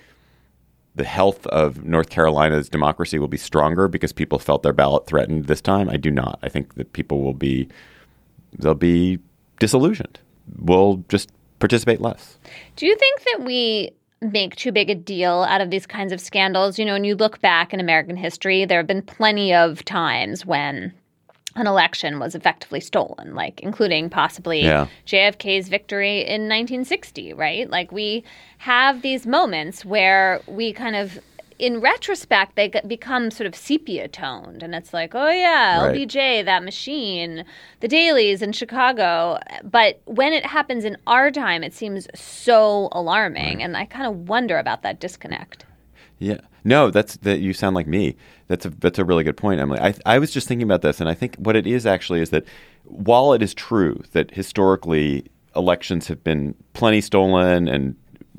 the health of North Carolina's democracy will be stronger because people felt their ballot threatened this time? I do not. I think that people will be, they'll be disillusioned. We'll just participate less. Do you think that we make too big a deal out of these kinds of scandals? You know, when you look back in American history, there have been plenty of times when an election was effectively stolen, like including possibly yeah. J F K's victory in nineteen sixty, right? Like we have these moments where we kind of, in retrospect, they become sort of sepia toned. And it's like, oh, yeah, right. L B J, that machine, the dailies in Chicago. But when it happens in our time, it seems so alarming. Right. And I kind of wonder about that disconnect. Yeah. No, that's that. You sound like me. That's a that's a really good point, Emily. I I was just thinking about this, and I think what it is actually is that while it is true that historically elections have been plenty stolen and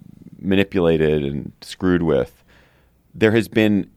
manipulated and screwed with, there has been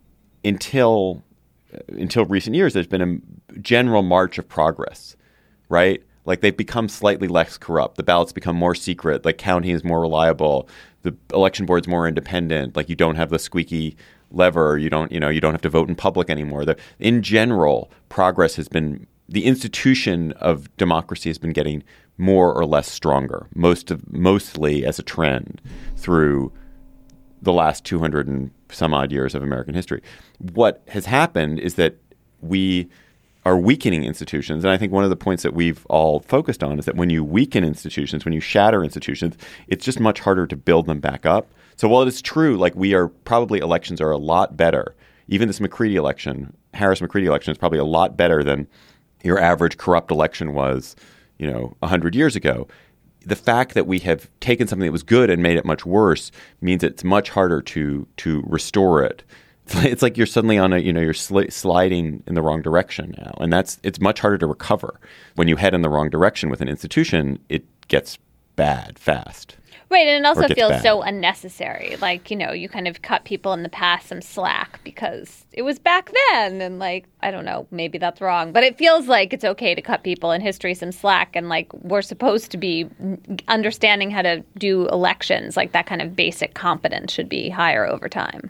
until until recent years there's been a general march of progress, right? Like they've become slightly less corrupt. The ballots become more secret. Like counting is more reliable. The election board's more independent. Like you don't have the squeaky lever. You don't, you know, you don't have to vote in public anymore. The, in general, progress has been, the institution of democracy has been getting more or less stronger, most of, mostly as a trend through the last two hundred and some odd years of American history. What has happened is that we are weakening institutions. And I think one of the points that we've all focused on is that when you weaken institutions, when you shatter institutions, it's just much harder to build them back up. So while it is true, like we are probably elections are a lot better. Even this McCready election, Harris-McCready election is probably a lot better than your average corrupt election was, you know, one hundred years ago. The fact that we have taken something that was good and made it much worse means it's much harder to to restore it. It's like you're suddenly on a, you know, you're sli- sliding in the wrong direction now. And that's, it's much harder to recover. When you head in the wrong direction with an institution, it gets bad fast. Right. And it also it feels bad. so unnecessary. Like, you know, you kind of cut people in the past some slack because it was back then. And like, I don't know, maybe that's wrong. But it feels like it's okay to cut people in history some slack. And like, we're supposed to be understanding how to do elections. Like that kind of basic competence should be higher over time.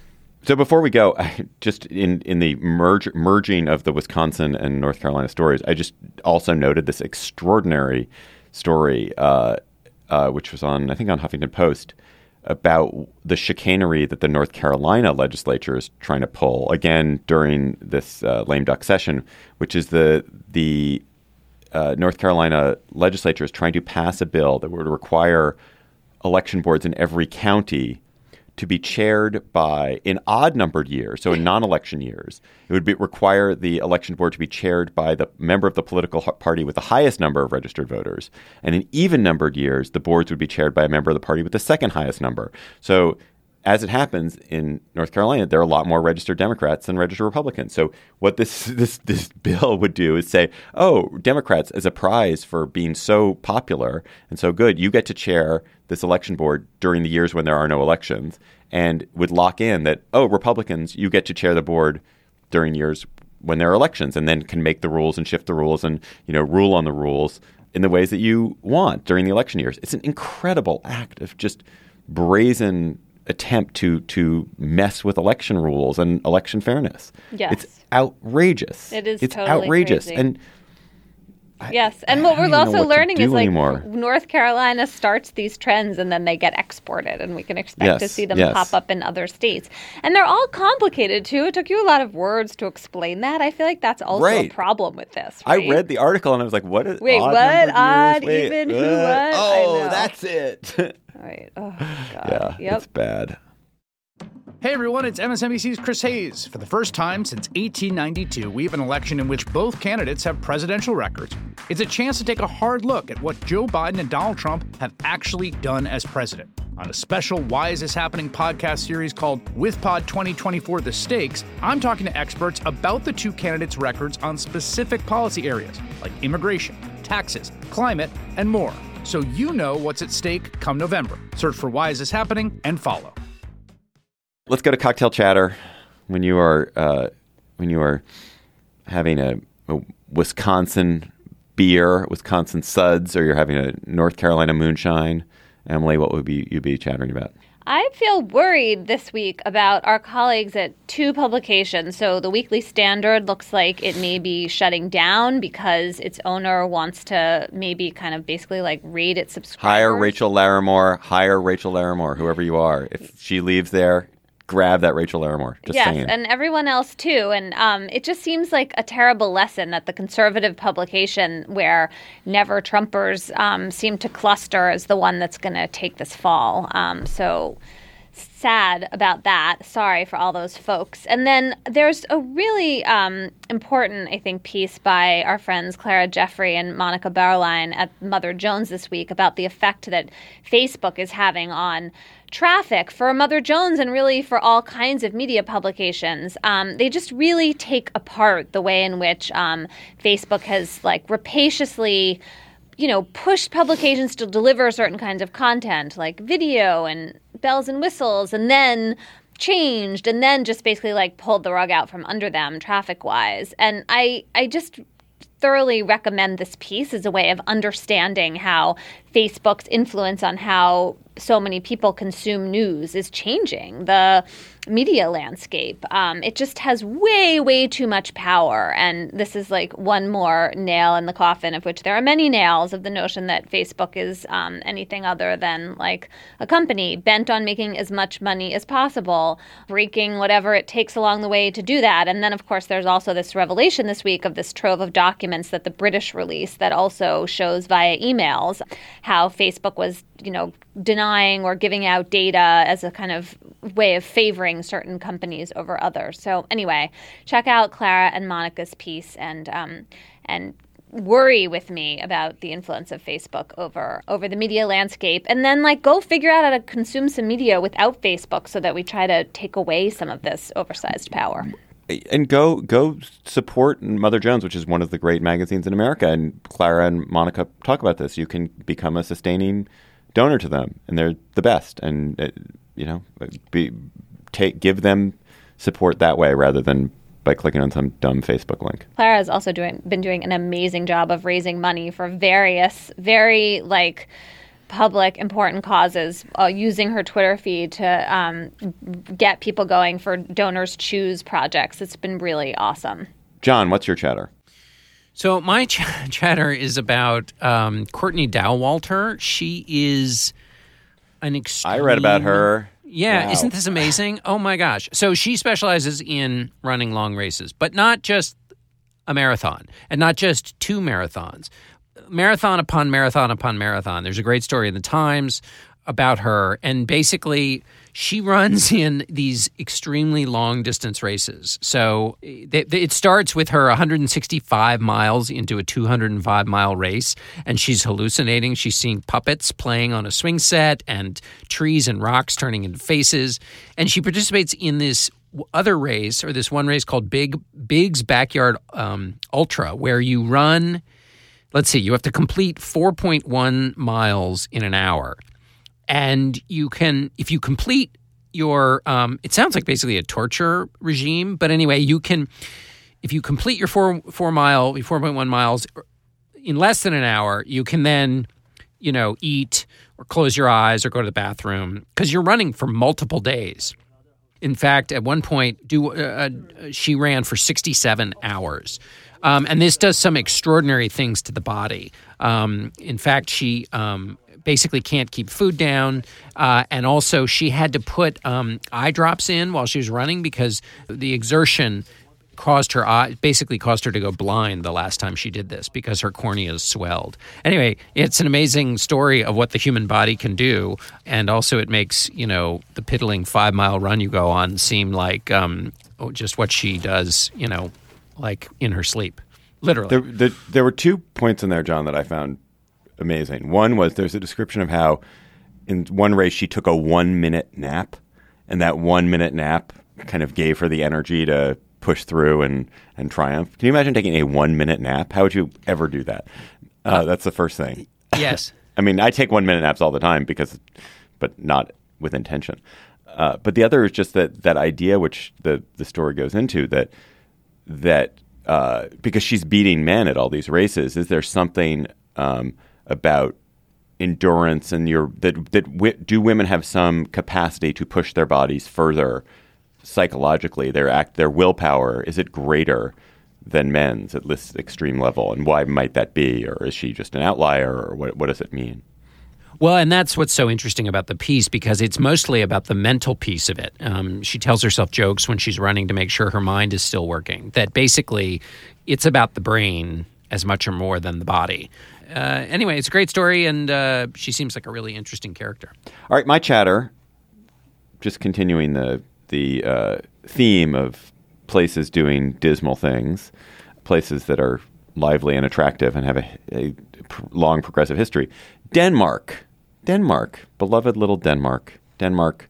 So before we go, I just in, in the merge, merging of the Wisconsin and North Carolina stories, I just also noted this extraordinary story, uh, uh, which was on, I think, on Huffington Post, about the chicanery that the North Carolina legislature is trying to pull, again, during this uh, lame duck session, which is the the uh, North Carolina legislature is trying to pass a bill that would require election boards in every county to be chaired by, in odd-numbered years, so in non-election years, it would be, require the election board to be chaired by the member of the political party with the highest number of registered voters. And in even-numbered years, the boards would be chaired by a member of the party with the second highest number. So as it happens in North Carolina, there are a lot more registered Democrats than registered Republicans. So what this this this bill would do is say, oh, Democrats, as a prize for being so popular and so good, you get to chair this election board during the years when there are no elections, and would lock in that, oh, Republicans, you get to chair the board during years when there are elections, and then can make the rules and shift the rules and, you know, rule on the rules in the ways that you want during the election years. It's an incredible act of just brazen attempt to to mess with election rules and election fairness. Yes. It's outrageous. It is It's totally outrageous. crazy. And I, yes. And I what don't we're even know also what to learning do is like anymore. North Carolina starts these trends and then they get exported, and we can expect to Yes, see them yes. pop up in other states. And they're all complicated too. It took you a lot of words to explain that. I feel like that's also Right. a problem with this. I Right? read the article and I was like, what is Wait, odd what? numbered years? Odd, Wait, even, who, what? what? I Oh, know. that's it. Right. Oh, God. Yeah, Yep. it's bad. Hey everyone, it's M S N B C's Chris Hayes. For the first time since eighteen ninety-two, we have an election in which both candidates have presidential records. It's a chance to take a hard look at what Joe Biden and Donald Trump have actually done as president. On a special Why Is This Happening podcast series called WithPod twenty twenty-four The Stakes, I'm talking to experts about the two candidates' records on specific policy areas like immigration, taxes, climate, and more. So you know what's at stake come November. Search for Why Is This Happening and follow. Let's go to cocktail chatter. When you are uh, when you are having a, a Wisconsin beer, Wisconsin suds, or you're having a North Carolina moonshine, Emily, what would be you be chattering about? I feel worried this week about our colleagues at two publications. So the Weekly Standard looks like it may be shutting down because its owner wants to maybe kind of basically like raid its subscribers. Hire Rachel Larimore. Hire Rachel Larimore, whoever you are. If she leaves there, grab that Rachel Larimore. Just yes, saying. And everyone else too. And um, it just seems like a terrible lesson that the conservative publication where Never Trumpers um, seem to cluster is the one that's going to take this fall. Um, so sad about that. Sorry for all those folks. And then there's a really um, important, I think, piece by our friends Clara Jeffrey and Monica Bauerlein at Mother Jones this week about the effect that Facebook is having on traffic for Mother Jones and really for all kinds of media publications. Um, they just really take apart the way in which um, Facebook has like rapaciously, you know, pushed publications to deliver certain kinds of content like video and bells and whistles, and then changed and then just basically like pulled the rug out from under them traffic wise. And I, I just thoroughly recommend this piece as a way of understanding how Facebook's influence on how so many people consume news is changing the media landscape. Um, it just has way, way too much power. And this is like one more nail in the coffin, of which there are many nails, of the notion that Facebook is um, anything other than like a company bent on making as much money as possible, breaking whatever it takes along the way to do that. And then, of course, there's also this revelation this week of this trove of documents that the British released that also shows via emails how Facebook was, you know, denying or giving out data as a kind of way of favoring certain companies over others. So anyway, check out Clara and Monica's piece and um, and worry with me about the influence of Facebook over over the media landscape. And then like go figure out how to consume some media without Facebook so that we try to take away some of this oversized power. And go go support Mother Jones, which is one of the great magazines in America. And Clara and Monica talk about this. You can become a sustaining donor to them, and they're the best. And uh, you know, be, take give them support that way rather than by clicking on some dumb Facebook link. Clara has also doing been doing an amazing job of raising money for various very like public important causes, uh, using her Twitter feed to um, get people going for Donors Choose projects. It's been really awesome. John, what's your chatter? So my ch- chatter is about um, Courtney Dowalter. She is an extreme... I read about her. Yeah, wow. Isn't this amazing? Oh, my gosh. So she specializes in running long races, but not just a marathon and not just two marathons. Marathon upon marathon upon marathon. There's a great story in the Times about her, and basically she runs in these extremely long distance races. So it, it starts with her one hundred sixty-five miles into a two hundred five mile race, and she's hallucinating. She's seeing puppets playing on a swing set and trees and rocks turning into faces. And she participates in this other race, or this one race called Big Big's Backyard um, Ultra, where you run, let's see, you have to complete four point one miles in an hour. And you can, if you complete your, um, it sounds like basically a torture regime, but anyway, you can, if you complete your four four mile, four point one miles in less than an hour, you can then, you know, eat or close your eyes or go to the bathroom because you're running for multiple days. In fact, at one point, do uh, she ran for sixty-seven hours. Um, and this does some extraordinary things to the body. Um, in fact, she um, basically can't keep food down. Uh, and also she had to put um, eye drops in while she was running because the exertion caused her eye, basically caused her to go blind the last time she did this because her corneas swelled. Anyway, it's an amazing story of what the human body can do, and also it makes, you know, the piddling five mile run you go on seem like um, just what she does, you know, like in her sleep, literally. There, there, there were two points in there, John, that I found amazing. One was there's a description of how in one race she took a one minute nap, and that one minute nap kind of gave her the energy to push through and, and triumph. Can you imagine taking a one-minute nap? How would you ever do that? Uh, that's the first thing. Yes. I mean, I take one-minute naps all the time, because, but not with intention. Uh, but the other is just that that idea, which the, the story goes into, that that uh, because she's beating men at all these races, is there something um, about endurance and your that that w- do women have some capacity to push their bodies further? Psychologically, their act, their willpower, is it greater than men's at this extreme level? And why might that be? Or is she just an outlier? Or what, what does it mean? Well, and that's what's so interesting about the piece, because it's mostly about the mental piece of it. Um, she tells herself jokes when she's running to make sure her mind is still working. That basically it's about the brain as much or more than the body. Uh, anyway, it's a great story, and uh, she seems like a really interesting character. All right, my chatter, just continuing the the uh, theme of places doing dismal things, places that are lively and attractive and have a, a long progressive history. Denmark. Denmark. Beloved little Denmark. Denmark,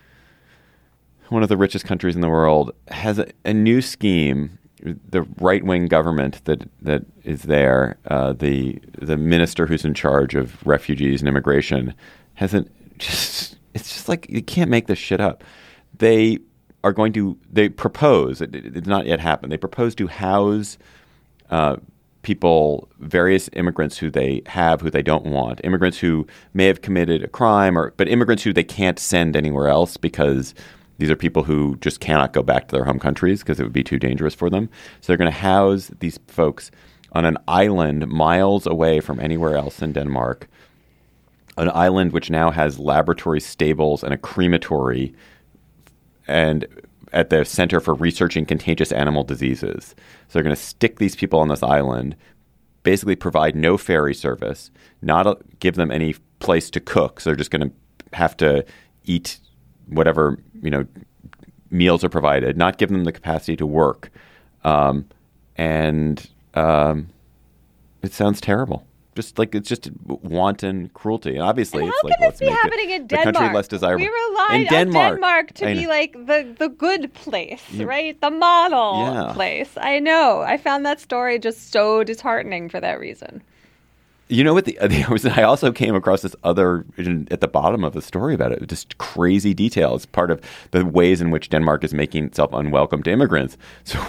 one of the richest countries in the world, has a, a new scheme. The right-wing government that that is there, uh, the the minister who's in charge of refugees and immigration, hasn't just. It's just like you can't make this shit up. They are going to, they propose, it, it, it's not yet happened, they propose to house uh, people, various immigrants who they have, who they don't want, immigrants who may have committed a crime, or but immigrants who they can't send anywhere else because these are people who just cannot go back to their home countries because it would be too dangerous for them. So they're going to house these folks on an island miles away from anywhere else in Denmark, an island which now has laboratory stables and a crematory, and at the Center for Researching Contagious Animal Diseases. So they're going to stick these people on this island, basically provide no ferry service, not a, give them any place to cook. So they're just going to have to eat whatever, you know, meals are provided, not give them the capacity to work. Um, and um, it sounds terrible. Just like it's just wanton cruelty, and obviously, and it's how like can let's this be make happening it, in Denmark? the country less desirable. We relied in Denmark, on Denmark to I be know. like the the good place, You- right? The model Yeah. place. I know. I found that story just so disheartening for that reason. You know what? The, the I also came across this other at the bottom of the story about it. Just crazy details. Part of the ways in which Denmark is making itself unwelcome to immigrants. So,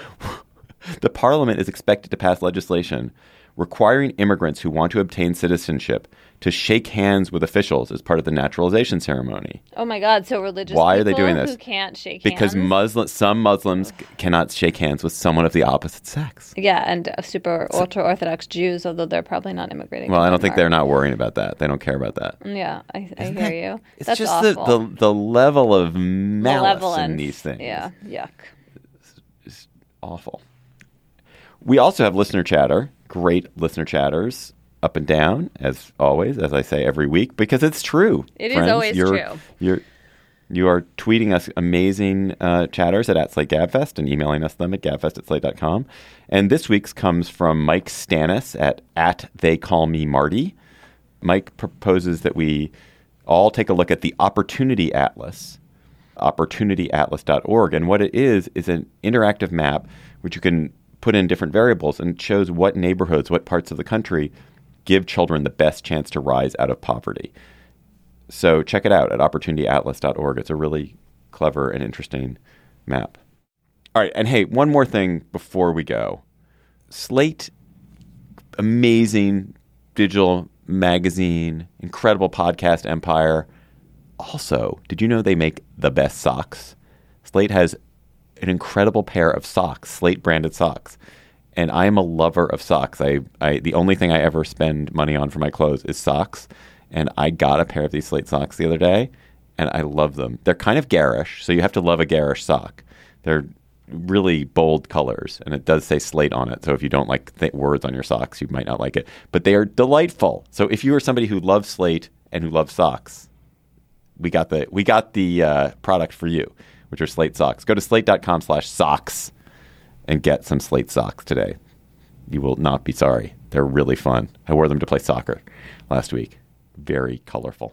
the parliament is expected to pass legislation requiring immigrants who want to obtain citizenship to shake hands with officials as part of the naturalization ceremony. Oh my God! So religious Why people are they doing this? who can't shake Because hands? Muslim, some Muslims c- cannot shake hands with someone of the opposite sex. Yeah, and uh, super ultra Orthodox Jews, although they're probably not immigrating. Well, to I don't think Denmark. they're not worrying about that. They don't care about that. Yeah, I, I hear that- you. It's That's just awful. the, the the level of malice Malevolence. in these things. Yeah, yuck. Is awful. We also have listener chatter. Great listener chatters. Up and down, as always, as I say every week, because it's true. It is friends. always you're, true. You're you are tweeting us amazing uh, chatters at, at Slate Gabfest and emailing us them at gabfest at slate dot com. And this week's comes from Mike Stannis at at They Call Me Marty. Mike proposes that we all take a look at the Opportunity Atlas, opportunity atlas dot org. And what it is is an interactive map which you can put in different variables, and it shows what neighborhoods, what parts of the country give children the best chance to rise out of poverty. So check it out at opportunity atlas dot org. It's a really clever and interesting map. All right. And hey, one more thing before we go. Slate, amazing digital magazine, incredible podcast empire. Also, did you know they make the best socks? Slate has an incredible pair of socks, Slate branded socks. And I am a lover of socks. I, I the only thing I ever spend money on for my clothes is socks. And I got a pair of these Slate socks the other day, and I love them. They're kind of garish, so you have to love a garish sock. They're really bold colors, and it does say Slate on it. So if you don't like th- words on your socks, you might not like it. But they are delightful. So if you are somebody who loves Slate and who loves socks, we got the we got the uh, product for you, which are Slate socks. Go to slate.com slash socks and get some Slate socks today. You will not be sorry. They're really fun. I wore them to play soccer last week. Very colorful.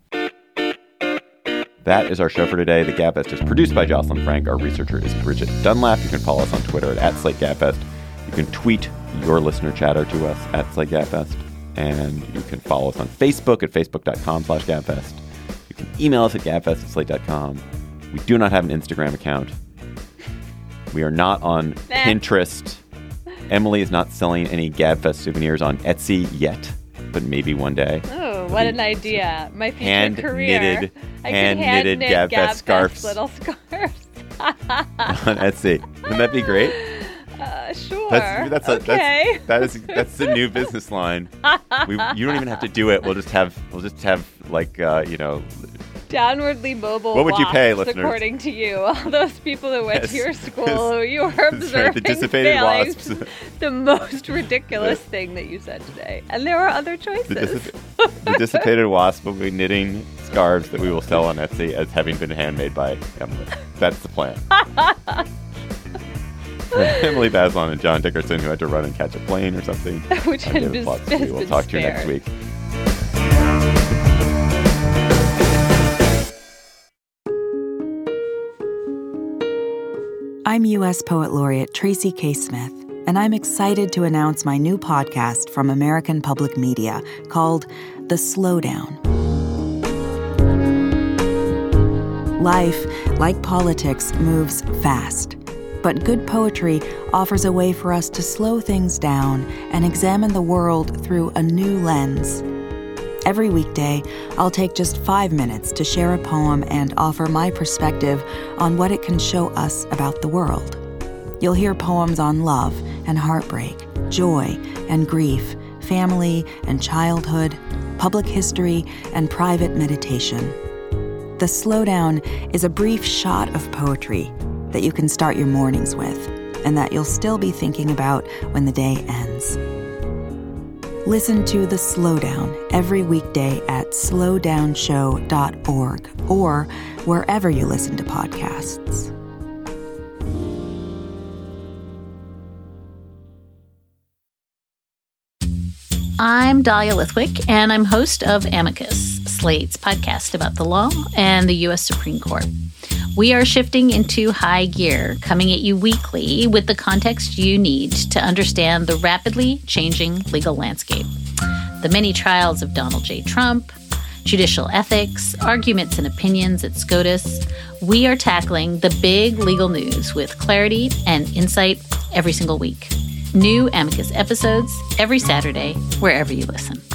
That is our show for today. The Gabfest is produced by Jocelyn Frank. Our researcher is Bridget Dunlap. You can follow us on Twitter at, at Slate Gabfest. You can tweet your listener chatter to us at Slate Gabfest. And you can follow us on Facebook at facebook.com slash Gabfest. You can email us at gabfest at slate dot com. We do not have an Instagram account. We are not on Pinterest. Emily is not selling any Gabfest souvenirs on Etsy yet, but maybe one day. Oh, what an idea. My future hand career. Knitted, I hand could hand knitted knit Gabfest Gabfest scarves little scarves. on Etsy. Wouldn't that be great? Uh, sure. That's that's, a, okay. that's that is that's the new business line. We, you don't even have to do it. We'll just have we'll just have like uh, you know. Downwardly mobile. What would you pay, wasps, listeners? According to you, all those people who went Yes. to your school, Yes. who you were That's observing right, the dissipated failing, wasps. the most ridiculous thing that you said today, and there were other choices. The, dissip- the dissipated wasp will be knitting scarves that we will sell on Etsy as having been handmade by Emily. That's the plan. For Emily Bazelon and John Dickerson, who had to run and catch a plane or something. Which I'm had David been- Plotz. has We will been talk to you next spared. week. I'm U S Poet Laureate Tracy K. Smith, and I'm excited to announce my new podcast from American Public Media called The Slowdown. Life, like politics, moves fast. But good poetry offers a way for us to slow things down and examine the world through a new lens. Every weekday, I'll take just five minutes to share a poem and offer my perspective on what it can show us about the world. You'll hear poems on love and heartbreak, joy and grief, family and childhood, public history and private meditation. The Slowdown is a brief shot of poetry that you can start your mornings with and that you'll still be thinking about when the day ends. Listen to The Slowdown every weekday at slow down show dot org or wherever you listen to podcasts. I'm Dahlia Lithwick, and I'm host of Amicus, Slate's podcast about the law and the U S Supreme Court. We are shifting into high gear, coming at you weekly with the context you need to understand the rapidly changing legal landscape. The many trials of Donald J. Trump, judicial ethics, arguments and opinions at SCOTUS. We are tackling the big legal news with clarity and insight every single week. New Amicus episodes every Saturday, wherever you listen.